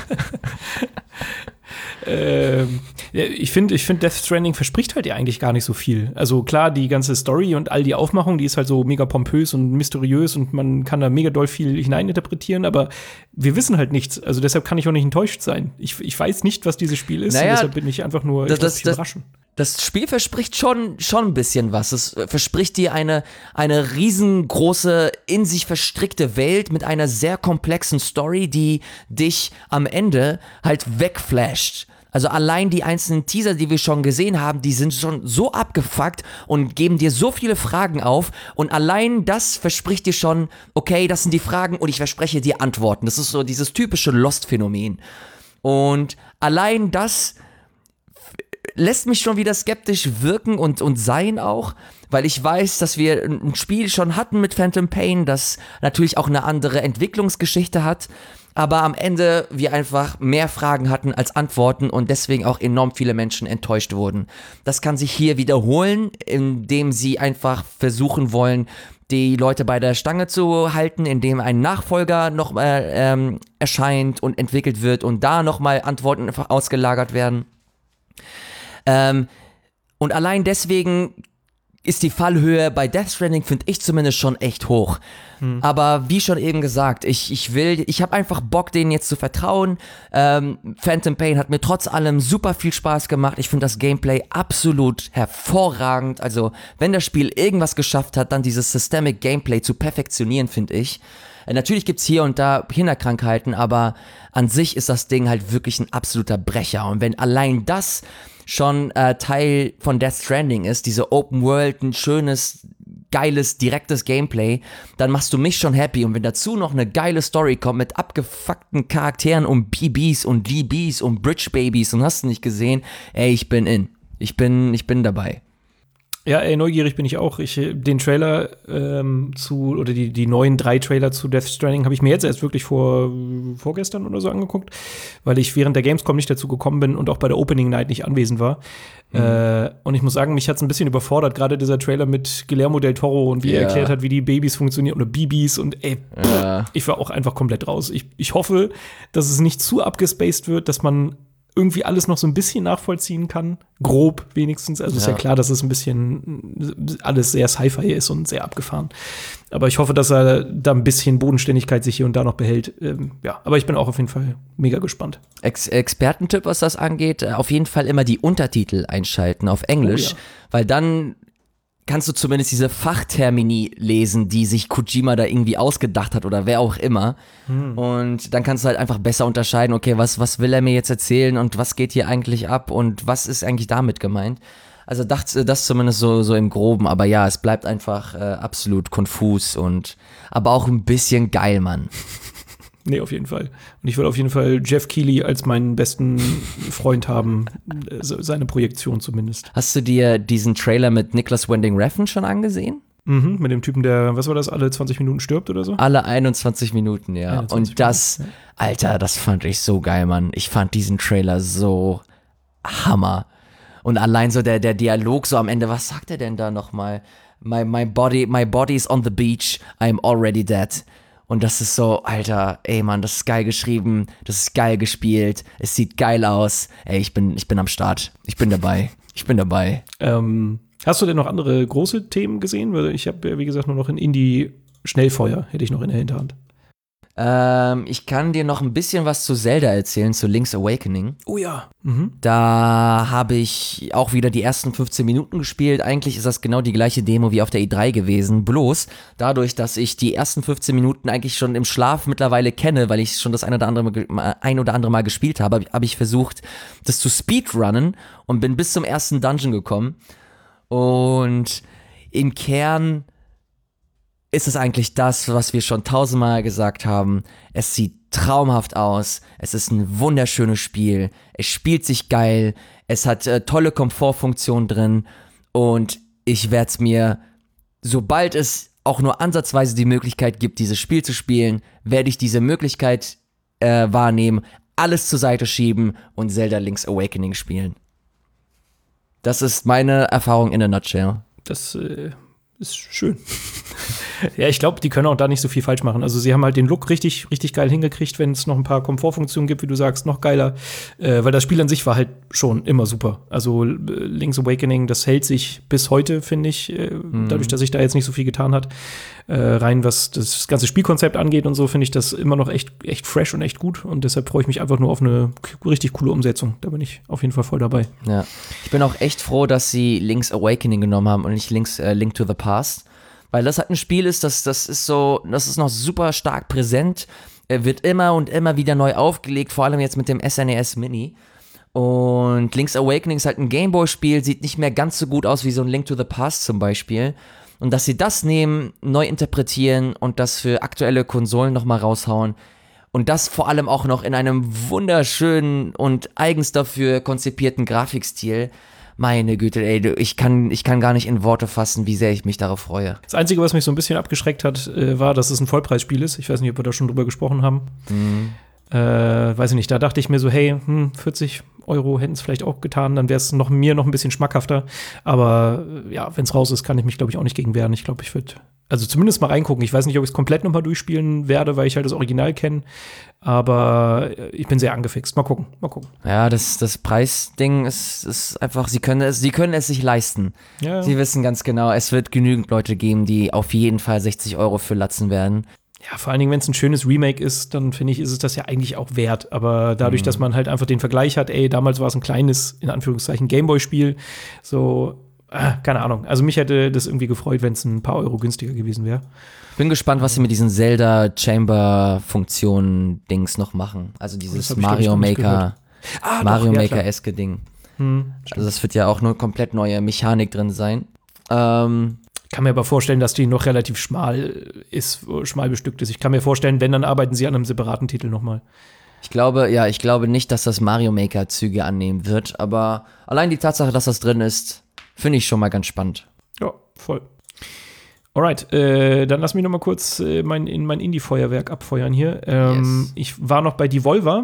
Ähm, ich finde, ich find Death Stranding verspricht halt ja eigentlich gar nicht so viel. Also klar, die ganze Story und all die Aufmachung, die ist halt so mega pompös und mysteriös und man kann da mega doll viel hineininterpretieren, aber wir wissen halt nichts. Also deshalb kann ich auch nicht enttäuscht sein. Ich, ich weiß nicht, was dieses Spiel ist, naja, und deshalb bin ich einfach nur, das, ich lass das, mich überraschen. Das Spiel verspricht schon, schon ein bisschen was. Es verspricht dir eine, eine riesengroße, in sich verstrickte Welt mit einer sehr komplexen Story, die dich am Ende halt wegflasht. Also allein die einzelnen Teaser, die wir schon gesehen haben, die sind schon so abgefuckt und geben dir so viele Fragen auf. Und allein das verspricht dir schon, okay, das sind die Fragen und ich verspreche dir Antworten. Das ist so dieses typische Lost-Phänomen. Und allein das lässt mich schon wieder skeptisch wirken und, und sein auch, weil ich weiß, dass wir ein Spiel schon hatten mit Phantom Pain, das natürlich auch eine andere Entwicklungsgeschichte hat, aber am Ende wir einfach mehr Fragen hatten als Antworten und deswegen auch enorm viele Menschen enttäuscht wurden. Das kann sich hier wiederholen, indem sie einfach versuchen wollen, die Leute bei der Stange zu halten, indem ein Nachfolger noch mal ähm, erscheint und entwickelt wird und da nochmal Antworten einfach ausgelagert werden. Ähm, und allein deswegen ist die Fallhöhe bei Death Stranding, finde ich zumindest, schon echt hoch. Hm. Aber wie schon eben gesagt, ich, ich will, ich habe einfach Bock, denen jetzt zu vertrauen. Ähm, Phantom Pain hat mir trotz allem super viel Spaß gemacht. Ich finde das Gameplay absolut hervorragend. Also, wenn das Spiel irgendwas geschafft hat, dann dieses Systemic Gameplay zu perfektionieren, finde ich. Äh, natürlich gibt's hier und da Kinderkrankheiten, aber an sich ist das Ding halt wirklich ein absoluter Brecher. Und wenn allein das schon äh, Teil von Death Stranding ist, diese Open World, ein schönes, geiles, direktes Gameplay, dann machst du mich schon happy. Und wenn dazu noch eine geile Story kommt mit abgefuckten Charakteren und B Bs und D Bs und Bridge Babies und hast du nicht gesehen, ey, ich bin in. Ich bin, ich bin dabei. Ja, ey, neugierig bin ich auch. Ich, den Trailer ähm, zu, oder die, die neuen drei Trailer zu Death Stranding habe ich mir jetzt erst wirklich vor, vorgestern oder so angeguckt, weil ich während der Gamescom nicht dazu gekommen bin und auch bei der Opening Night nicht anwesend war. Mhm. Äh, und ich muss sagen, mich hat's ein bisschen überfordert, gerade dieser Trailer mit Guillermo del Toro und wie ja. er erklärt hat, wie die Babys funktionieren oder B Bs und ey, ja. ich war auch einfach komplett raus. Ich, ich hoffe, dass es nicht zu abgespaced wird, dass man irgendwie alles noch so ein bisschen nachvollziehen kann. Grob wenigstens. Also ist ja klar, dass es ein bisschen alles sehr Sci-Fi ist und sehr abgefahren. Aber ich hoffe, dass er da ein bisschen Bodenständigkeit sich hier und da noch behält. Ähm, ja, aber ich bin auch auf jeden Fall mega gespannt. Ex- Expertentipp, was das angeht, auf jeden Fall immer die Untertitel einschalten auf Englisch, Oh ja. weil dann kannst du zumindest diese Fachtermini lesen, die sich Kojima da irgendwie ausgedacht hat oder wer auch immer. Hm. Und dann kannst du halt einfach besser unterscheiden, okay, was, was will er mir jetzt erzählen und was geht hier eigentlich ab und was ist eigentlich damit gemeint. Also das, das zumindest so, so im Groben, aber ja, es bleibt einfach äh, absolut konfus und aber auch ein bisschen geil, Mann. Nee, auf jeden Fall. Und ich will auf jeden Fall Jeff Keighley als meinen besten Freund haben, seine Projektion zumindest. Hast du dir diesen Trailer mit Nicholas Winding Refn schon angesehen? Mhm, mit dem Typen, der, was war das, alle zwanzig Minuten stirbt oder so? Alle einundzwanzig Minuten, ja. einundzwanzig Und das, Minuten, Alter, das fand ich so geil, Mann. Ich fand diesen Trailer so Hammer. Und allein so der, der Dialog so am Ende, was sagt er denn da nochmal? My, my body, my body's on the beach, I'm already dead. Und das ist so, Alter, ey Mann, das ist geil geschrieben, das ist geil gespielt, es sieht geil aus. Ey, ich bin, ich bin am Start. Ich bin dabei. Ich bin dabei. Ähm, hast du denn noch andere große Themen gesehen? Weil ich habe ja, wie gesagt, nur noch in Indie Schnellfeuer, hätte ich noch in der Hinterhand. Ähm, ich kann dir noch ein bisschen was zu Zelda erzählen, zu Link's Awakening. Oh ja. Mhm. Da habe ich auch wieder die ersten fünfzehn Minuten gespielt. Eigentlich ist das genau die gleiche Demo wie auf der E drei gewesen. Bloß dadurch, dass ich die ersten fünfzehn Minuten eigentlich schon im Schlaf mittlerweile kenne, weil ich schon das ein oder andere Mal, ein oder andere Mal gespielt habe, habe ich versucht, das zu speedrunnen und bin bis zum ersten Dungeon gekommen. Und im Kern ist es eigentlich das, was wir schon tausendmal gesagt haben. Es sieht traumhaft aus, es ist ein wunderschönes Spiel, es spielt sich geil, es hat äh, tolle Komfortfunktionen drin und ich werde es mir, sobald es auch nur ansatzweise die Möglichkeit gibt, dieses Spiel zu spielen, werde ich diese Möglichkeit äh, wahrnehmen, alles zur Seite schieben und Zelda Link's Awakening spielen. Das ist meine Erfahrung in a nutshell. Das äh, ist schön. Ja, ich glaube, die können auch da nicht so viel falsch machen. Also sie haben halt den Look richtig, richtig geil hingekriegt, wenn es noch ein paar Komfortfunktionen gibt, wie du sagst, noch geiler. Äh, weil das Spiel an sich war halt schon immer super. Also Link's Awakening, das hält sich bis heute, finde ich, äh, mhm. dadurch, dass sich da jetzt nicht so viel getan hat. Äh, rein was das ganze Spielkonzept angeht und so, finde ich das immer noch echt, echt fresh und echt gut. Und deshalb freue ich mich einfach nur auf eine richtig coole Umsetzung. Da bin ich auf jeden Fall voll dabei. Ja, ich bin auch echt froh, dass sie Link's Awakening genommen haben und nicht Link's, äh, Link to the Past. Weil das halt ein Spiel ist, das, das ist so, das ist noch super stark präsent, er wird immer und immer wieder neu aufgelegt, vor allem jetzt mit dem S N E S Mini. Und Link's Awakening ist halt ein Gameboy-Spiel, sieht nicht mehr ganz so gut aus wie so ein Link to the Past zum Beispiel. Und dass sie das nehmen, neu interpretieren und das für aktuelle Konsolen nochmal raushauen und das vor allem auch noch in einem wunderschönen und eigens dafür konzipierten Grafikstil. Meine Güte, ey, ich kann, ich kann gar nicht in Worte fassen, wie sehr ich mich darauf freue. Das Einzige, was mich so ein bisschen abgeschreckt hat, äh, war, dass es ein Vollpreisspiel ist. Ich weiß nicht, ob wir da schon drüber gesprochen haben. Mhm. Äh, weiß ich nicht, da dachte ich mir so, hey, hm, vierzig Euro hätten es vielleicht auch getan, dann wäre es noch, mir noch ein bisschen schmackhafter. Aber äh, ja, wenn es raus ist, kann ich mich, glaube ich, auch nicht gegen wehren. Ich glaube, ich würde also zumindest mal reingucken. Ich weiß nicht, ob ich es komplett nochmal durchspielen werde, weil ich halt das Original kenne. Aber ich bin sehr angefixt. Mal gucken, mal gucken. Ja, das, das Preisding ist, ist einfach, sie können es, sie können es sich leisten. Ja. Sie wissen ganz genau, es wird genügend Leute geben, die auf jeden Fall sechzig Euro für latzen werden. Ja, vor allen Dingen, wenn es ein schönes Remake ist, dann finde ich, ist es das ja eigentlich auch wert. Aber dadurch, mhm. dass man halt einfach den Vergleich hat, ey, damals war es ein kleines, in Anführungszeichen, Gameboy-Spiel, so, äh, keine Ahnung. Also mich hätte das irgendwie gefreut, wenn es ein paar Euro günstiger gewesen wäre. Bin gespannt, was sie mit diesen Zelda-Chamber-Funktionen-Dings noch machen. Also dieses Mario Maker, ah, Mario doch, ja, Maker-eske Ding. Hm, also das wird ja auch nur komplett neue Mechanik drin sein. Ähm, kann mir aber vorstellen, dass die noch relativ schmal ist, schmal bestückt ist. Ich kann mir vorstellen, wenn, dann arbeiten sie an einem separaten Titel nochmal. Ich glaube, ja, ich glaube nicht, dass das Mario Maker Züge annehmen wird, aber allein die Tatsache, dass das drin ist, finde ich schon mal ganz spannend. Ja, voll. Alright, äh, dann lass mich noch mal kurz äh, mein, in mein Indie-Feuerwerk abfeuern hier. Ähm, yes. Ich war noch bei Devolver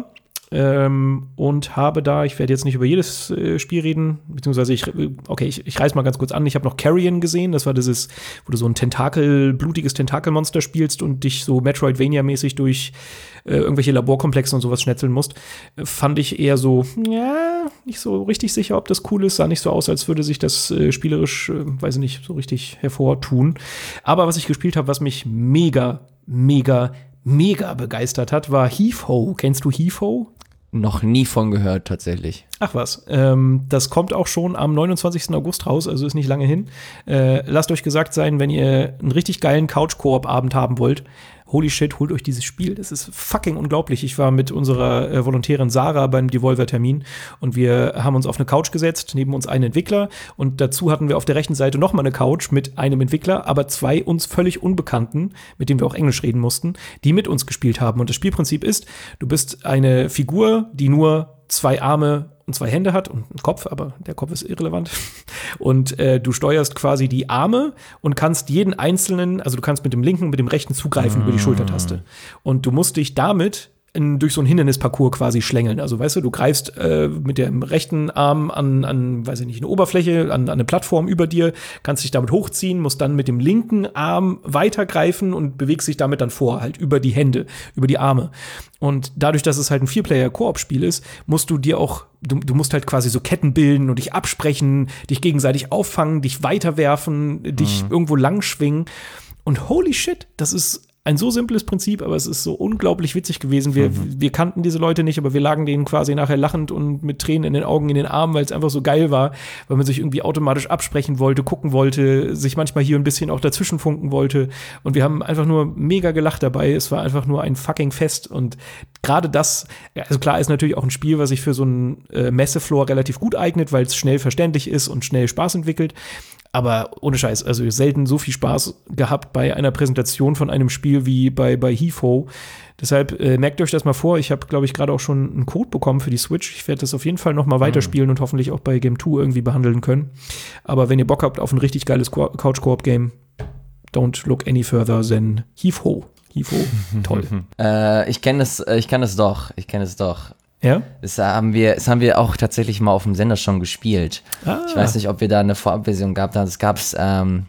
ähm, und habe da, ich werde jetzt nicht über jedes äh, Spiel reden, beziehungsweise ich, okay, ich, ich reiß mal ganz kurz an, ich habe noch Carrion gesehen, das war dieses, wo du so ein Tentakel, blutiges Tentakelmonster spielst und dich so Metroidvania-mäßig durch äh, irgendwelche Laborkomplexe und sowas schnetzeln musst. Äh, fand ich eher so, ja, nicht so richtig sicher, ob das cool ist, sah nicht so aus, als würde sich das äh, spielerisch, äh, weiß ich nicht, so richtig hervortun. Aber was ich gespielt habe, was mich mega, mega, mega begeistert hat, war Heave-Ho. Kennst du Heave-Ho? Noch nie von gehört, tatsächlich. Ach was, ähm, das kommt auch schon am neunundzwanzigsten August raus, also ist nicht lange hin. Äh, lasst euch gesagt sein, wenn ihr einen richtig geilen Couch-Koop-Abend haben wollt, holy shit, holt euch dieses Spiel. Das ist fucking unglaublich. Ich war mit unserer äh, Volontärin Sarah beim Devolver-Termin und wir haben uns auf eine Couch gesetzt, neben uns einen Entwickler und dazu hatten wir auf der rechten Seite noch mal eine Couch mit einem Entwickler, aber zwei uns völlig Unbekannten, mit denen wir auch Englisch reden mussten, die mit uns gespielt haben. Und das Spielprinzip ist, du bist eine Figur, die nur zwei Arme und zwei Hände hat und einen Kopf, aber der Kopf ist irrelevant. Und äh, du steuerst quasi die Arme und kannst jeden einzelnen, also du kannst mit dem linken und mit dem rechten zugreifen mm. über die Schultertaste. Und du musst dich damit in, durch so einen Hindernisparcours quasi schlängeln. Also weißt du, du greifst äh, mit dem rechten Arm an, an, weiß ich nicht, eine Oberfläche, an, an eine Plattform über dir, kannst dich damit hochziehen, musst dann mit dem linken Arm weitergreifen und bewegst dich damit dann vor, halt über die Hände, über die Arme. Und dadurch, dass es halt ein Vier-Player-Koop-Spiel ist, musst du dir auch, du, du musst halt quasi so Ketten bilden und dich absprechen, dich gegenseitig auffangen, dich weiterwerfen, dich mhm. irgendwo langschwingen. Und holy shit, das ist ein so simples Prinzip, aber es ist so unglaublich witzig gewesen. Wir, mhm. wir kannten diese Leute nicht, aber wir lagen denen quasi nachher lachend und mit Tränen in den Augen, in den Armen, weil es einfach so geil war, weil man sich irgendwie automatisch absprechen wollte, gucken wollte, sich manchmal hier ein bisschen auch dazwischen funken wollte. Und wir haben einfach nur mega gelacht dabei. Es war einfach nur ein fucking Fest. Und gerade das, also klar ist natürlich auch ein Spiel, was sich für so einen äh, Messefloor relativ gut eignet, weil es schnell verständlich ist und schnell Spaß entwickelt. Aber ohne Scheiß, also selten so viel Spaß gehabt bei einer Präsentation von einem Spiel wie bei, bei Heave-Ho. Deshalb äh, merkt euch das mal vor. Ich habe, glaube ich, gerade auch schon einen Code bekommen für die Switch. Ich werde das auf jeden Fall noch mal mhm. weiterspielen und hoffentlich auch bei Game zwei irgendwie behandeln können. Aber wenn ihr Bock habt auf ein richtig geiles Couch-Koop-Game, don't look any further than Heave-Ho. Heave-Ho, toll. äh, ich kenne es, ich kenne es doch. Ich kenne es doch. Ja? Das haben wir, das haben wir auch tatsächlich mal auf dem Sender schon gespielt. Ah. Ich weiß nicht, ob wir da eine Vorabversion gehabt haben. Das gab es ähm,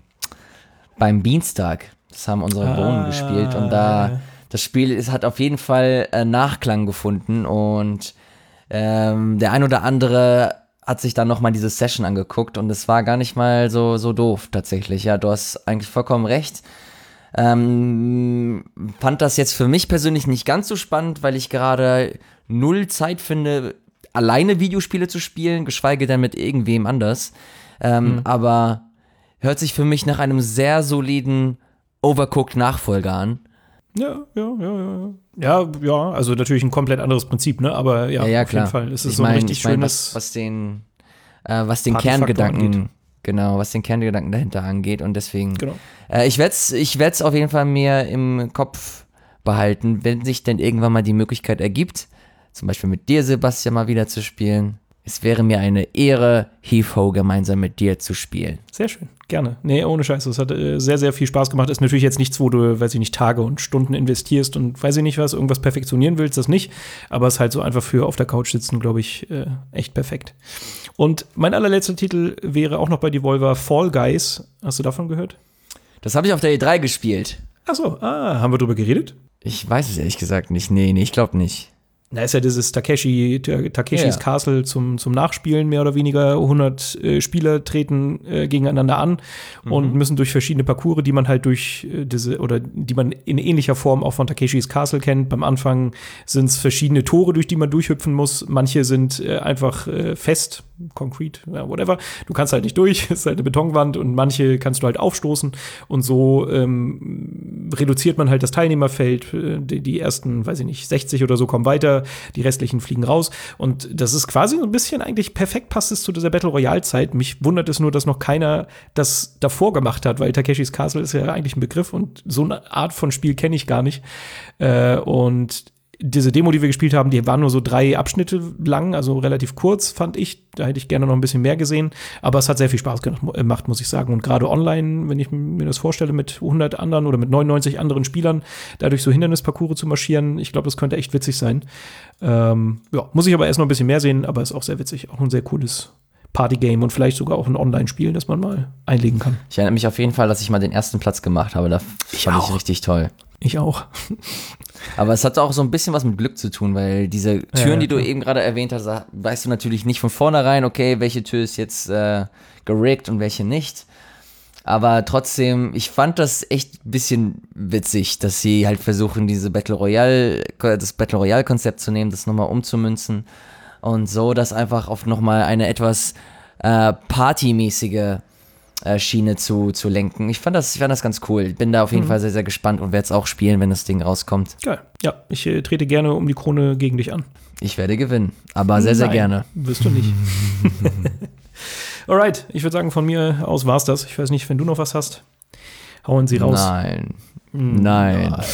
beim Beanstalk. Das haben unsere ah. Bohnen gespielt. Und da, das Spiel ist, hat auf jeden Fall äh, Nachklang gefunden. Und ähm, der ein oder andere hat sich dann noch mal diese Session angeguckt. Und es war gar nicht mal so, so doof tatsächlich. Ja, du hast eigentlich vollkommen recht. Ähm, fand das jetzt für mich persönlich nicht ganz so spannend, weil ich gerade null Zeit finde, alleine Videospiele zu spielen, geschweige denn mit irgendwem anders. Ähm, mhm. Aber hört sich für mich nach einem sehr soliden Overcooked-Nachfolger an. Ja, ja, ja, ja. Ja, ja, also natürlich ein komplett anderes Prinzip, ne? Aber ja, ja, ja auf klar. jeden Fall. Es ist ich so mein, ein richtig ich mein, schönes was, was den, äh, was den Kerngedanken Genau, was den Kerngedanken dahinter angeht und deswegen, genau. äh, ich werde es ich werd's auf jeden Fall mehr im Kopf behalten, wenn sich denn irgendwann mal die Möglichkeit ergibt, zum Beispiel mit dir, Sebastian, mal wieder zu spielen. Es wäre mir eine Ehre, Heave-Ho gemeinsam mit dir zu spielen. Sehr schön, gerne. Nee, ohne Scheiß, es hat äh, sehr, sehr viel Spaß gemacht. Ist natürlich jetzt nichts, wo du, weiß ich nicht, Tage und Stunden investierst und weiß ich nicht was, irgendwas perfektionieren willst, das nicht. Aber es ist halt so einfach für auf der Couch sitzen, glaube ich, äh, echt perfekt. Und mein allerletzter Titel wäre auch noch bei Devolver, Fall Guys. Hast du davon gehört? Das habe ich auf der E drei gespielt. Ach so, ah, haben wir drüber geredet? Ich weiß es ehrlich gesagt nicht. Nee, nee, ich glaube nicht. Na, ist ja dieses Takeshi, Takeshis ja. Castle zum, zum Nachspielen, mehr oder weniger. hundert äh, Spieler treten äh, gegeneinander an mhm. und müssen durch verschiedene Parcours, die man halt durch äh, diese, oder die man in ähnlicher Form auch von Takeshis Castle kennt. Beim Anfang sind es verschiedene Tore, durch die man durchhüpfen muss. Manche sind äh, einfach äh, fest, Concrete, ja, whatever. Du kannst halt nicht durch, es ist halt eine Betonwand und manche kannst du halt aufstoßen. Und so ähm, reduziert man halt das Teilnehmerfeld. Die, die ersten, weiß ich nicht, sechzig oder so kommen weiter. Die restlichen fliegen raus. Und das ist quasi so ein bisschen eigentlich perfekt, passt es zu dieser Battle Royale-Zeit. Mich wundert es nur, dass noch keiner das davor gemacht hat, weil Takeshis Castle ist ja eigentlich ein Begriff und so eine Art von Spiel kenne ich gar nicht. Äh, und diese Demo, die wir gespielt haben, die war nur so drei Abschnitte lang, also relativ kurz, fand ich. Da hätte ich gerne noch ein bisschen mehr gesehen. Aber es hat sehr viel Spaß gemacht, muss ich sagen. Und gerade online, wenn ich mir das vorstelle, mit hundert anderen oder mit neunundneunzig anderen Spielern, dadurch so Hindernisparcours zu marschieren, ich glaube, das könnte echt witzig sein. Ähm, ja, muss ich aber erst noch ein bisschen mehr sehen, aber ist auch sehr witzig. Auch ein sehr cooles Partygame und vielleicht sogar auch ein Online-Spiel, das man mal einlegen kann. Ich erinnere mich auf jeden Fall, dass ich mal den ersten Platz gemacht habe. Das ich fand auch. ich richtig toll. Ich auch. Aber es hat auch so ein bisschen was mit Glück zu tun, weil diese Türen, ja, die du ja. eben gerade erwähnt hast, da weißt du natürlich nicht von vornherein, okay, welche Tür ist jetzt äh, geriggt und welche nicht. Aber trotzdem, ich fand das echt ein bisschen witzig, dass sie halt versuchen, diese Battle Royale, das Battle Royale-Konzept zu nehmen, das nochmal umzumünzen und so das einfach auf nochmal eine etwas äh, partymäßige äh, Schiene zu, zu lenken. Ich fand das, ich fand das ganz cool. Bin da auf jeden mhm. Fall sehr, sehr gespannt und werde es auch spielen, wenn das Ding rauskommt. Geil. Ja, ich äh, trete gerne um die Krone gegen dich an. Ich werde gewinnen, aber sehr, sehr Nein, gerne. Wirst du nicht. Alright, ich würde sagen, von mir aus war's das. Ich weiß nicht, wenn du noch was hast, hauen sie raus. Nein. Nein. Nein.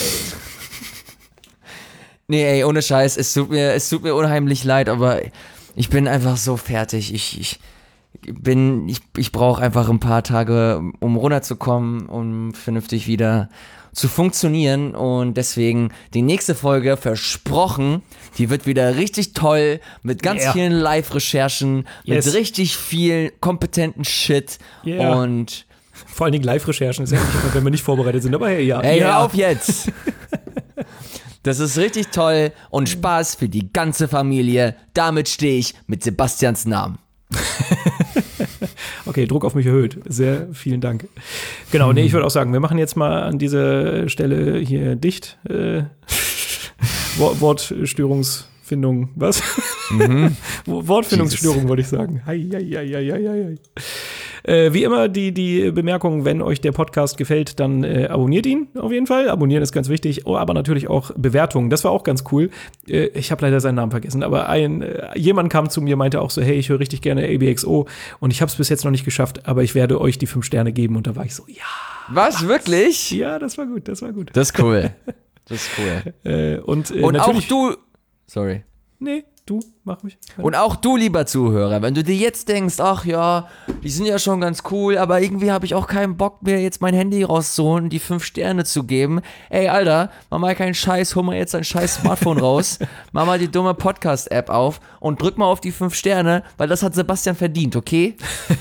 Nee, ey, ohne Scheiß, es tut mir, es tut mir unheimlich leid, aber ich bin einfach so fertig. Ich, ich bin, ich, ich brauche einfach ein paar Tage, um runterzukommen, um vernünftig wieder zu funktionieren, und deswegen die nächste Folge, versprochen, die wird wieder richtig toll, mit ganz yeah. vielen Live-Recherchen, yes. mit richtig viel kompetenten Shit yeah. und vor allen Dingen Live-Recherchen ist ja nicht immer, wenn wir nicht vorbereitet sind, aber hey, ja. Ey, ja. hör auf jetzt! Das ist richtig toll und Spaß für die ganze Familie. Damit stehe ich mit Sebastians Namen. Okay, Druck auf mich erhöht. Sehr vielen Dank. Genau, nee, ich würde auch sagen, wir machen jetzt mal an dieser Stelle hier dicht. Äh, Wortstörungsfindung, was? Mhm. Wortfindungsstörung, wollte ich sagen. Hei, hei, hei, hei, hei, hei. Äh, wie immer die, die Bemerkung, wenn euch der Podcast gefällt, dann äh, abonniert ihn auf jeden Fall. Abonnieren ist ganz wichtig, oh, aber natürlich auch Bewertungen. Das war auch ganz cool. Äh, ich habe leider seinen Namen vergessen, aber ein äh, jemand kam zu mir, meinte auch so, hey, ich höre richtig gerne A B X O und ich habe es bis jetzt noch nicht geschafft, aber ich werde euch die fünf Sterne geben, und da war ich so, ja. Was, wirklich? Ja, das war gut, das war gut. Das ist cool. Das ist cool. äh, und äh, und auch du, sorry. Nee. Du, mach mich. Und auch du, lieber Zuhörer, wenn du dir jetzt denkst, ach ja, die sind ja schon ganz cool, aber irgendwie habe ich auch keinen Bock mehr, jetzt mein Handy rauszuholen und die fünf Sterne zu geben. Ey, Alter, mach mal keinen Scheiß, hol mal jetzt dein scheiß Smartphone raus, mach mal die dumme Podcast-App auf und drück mal auf die fünf Sterne, weil das hat Sebastian verdient, okay?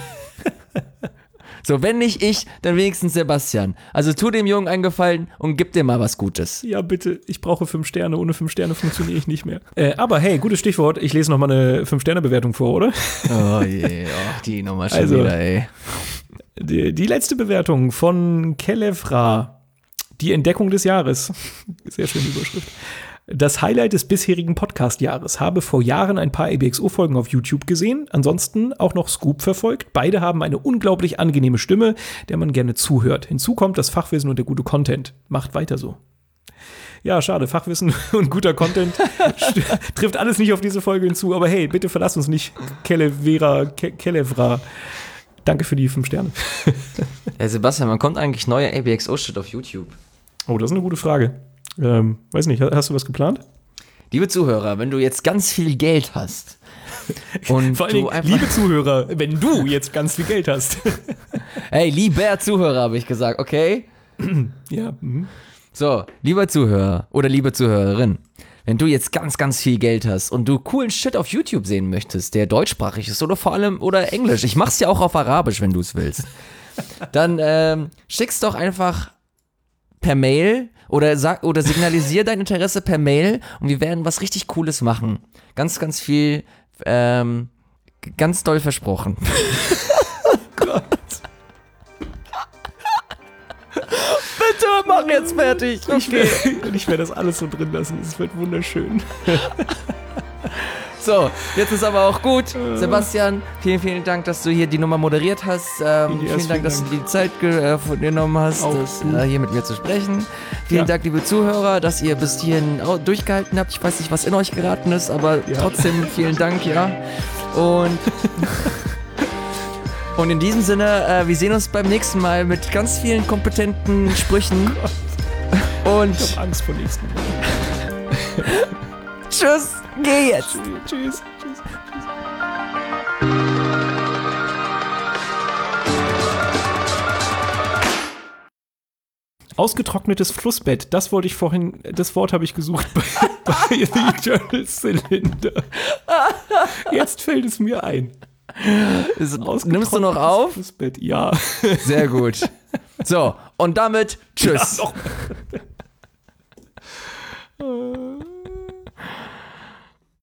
So, wenn nicht ich, dann wenigstens Sebastian. Also tu dem Jungen einen Gefallen und gib dem mal was Gutes. Ja, bitte. Ich brauche fünf Sterne. Ohne fünf Sterne funktioniere ich nicht mehr. Äh, aber hey, gutes Stichwort. Ich lese noch mal eine fünf Sterne Bewertung vor, oder? Oh je, yeah. oh, die nochmal schon also, wieder, ey. Die, die letzte Bewertung von Kelefra. Die Entdeckung des Jahres. Sehr schöne Überschrift. Das Highlight des bisherigen Podcast-Jahres. Habe vor Jahren ein paar A B X O-Folgen auf YouTube gesehen, ansonsten auch noch Scoop verfolgt. Beide haben eine unglaublich angenehme Stimme, der man gerne zuhört. Hinzu kommt das Fachwissen und der gute Content. Macht weiter so. Ja, schade, Fachwissen und guter Content trifft alles nicht auf diese Folge hinzu, aber hey, bitte verlass uns nicht, Kelevera, Ke- Kelevra. Danke für die fünf Sterne. Hey Sebastian, wann kommt eigentlich neuer A B X O-Shit auf YouTube? Oh, das ist eine gute Frage. Ähm, weiß nicht, hast du was geplant? Liebe Zuhörer, wenn du jetzt ganz viel Geld hast und vor allem, liebe Zuhörer, wenn du jetzt ganz viel Geld hast. Hey, lieber Zuhörer, habe ich gesagt, okay? Ja. Mhm. So, lieber Zuhörer oder liebe Zuhörerin, wenn du jetzt ganz, ganz viel Geld hast und du coolen Shit auf YouTube sehen möchtest, der deutschsprachig ist oder vor allem oder Englisch, ich mach's ja auch auf Arabisch, wenn du es willst, dann ähm, schick's doch einfach per Mail oder sag oder signalisier dein Interesse per Mail und wir werden was richtig Cooles machen. Ganz, ganz viel, ähm, ganz doll versprochen. Oh Gott. Bitte, mach jetzt fertig. Okay. Ich werde ich werd das alles so drin lassen. Es wird wunderschön. So, jetzt ist aber auch gut. Sebastian, vielen, vielen Dank, dass du hier die Nummer moderiert hast. Ähm, vielen, vielen Dank, dass Dank. du die Zeit ge- äh, von dir genommen hast, das, äh, hier mit mir zu sprechen. Vielen ja. Dank, liebe Zuhörer, dass ihr bis hierhin durchgehalten habt. Ich weiß nicht, was in euch geraten ist, aber ja. trotzdem vielen Dank, ja. Und, und in diesem Sinne, äh, wir sehen uns beim nächsten Mal mit ganz vielen kompetenten Sprüchen. Oh, und ich hab Angst vor nächsten Mal. Tschüss, geh jetzt. Tschüss. Tschüss. Ausgetrocknetes Flussbett, das wollte ich vorhin, das Wort habe ich gesucht bei, bei The Eternal Cylinder. Jetzt fällt es mir ein. Nimmst du noch auf? Flussbett, ja. Sehr gut. So, und damit tschüss. Ja, noch.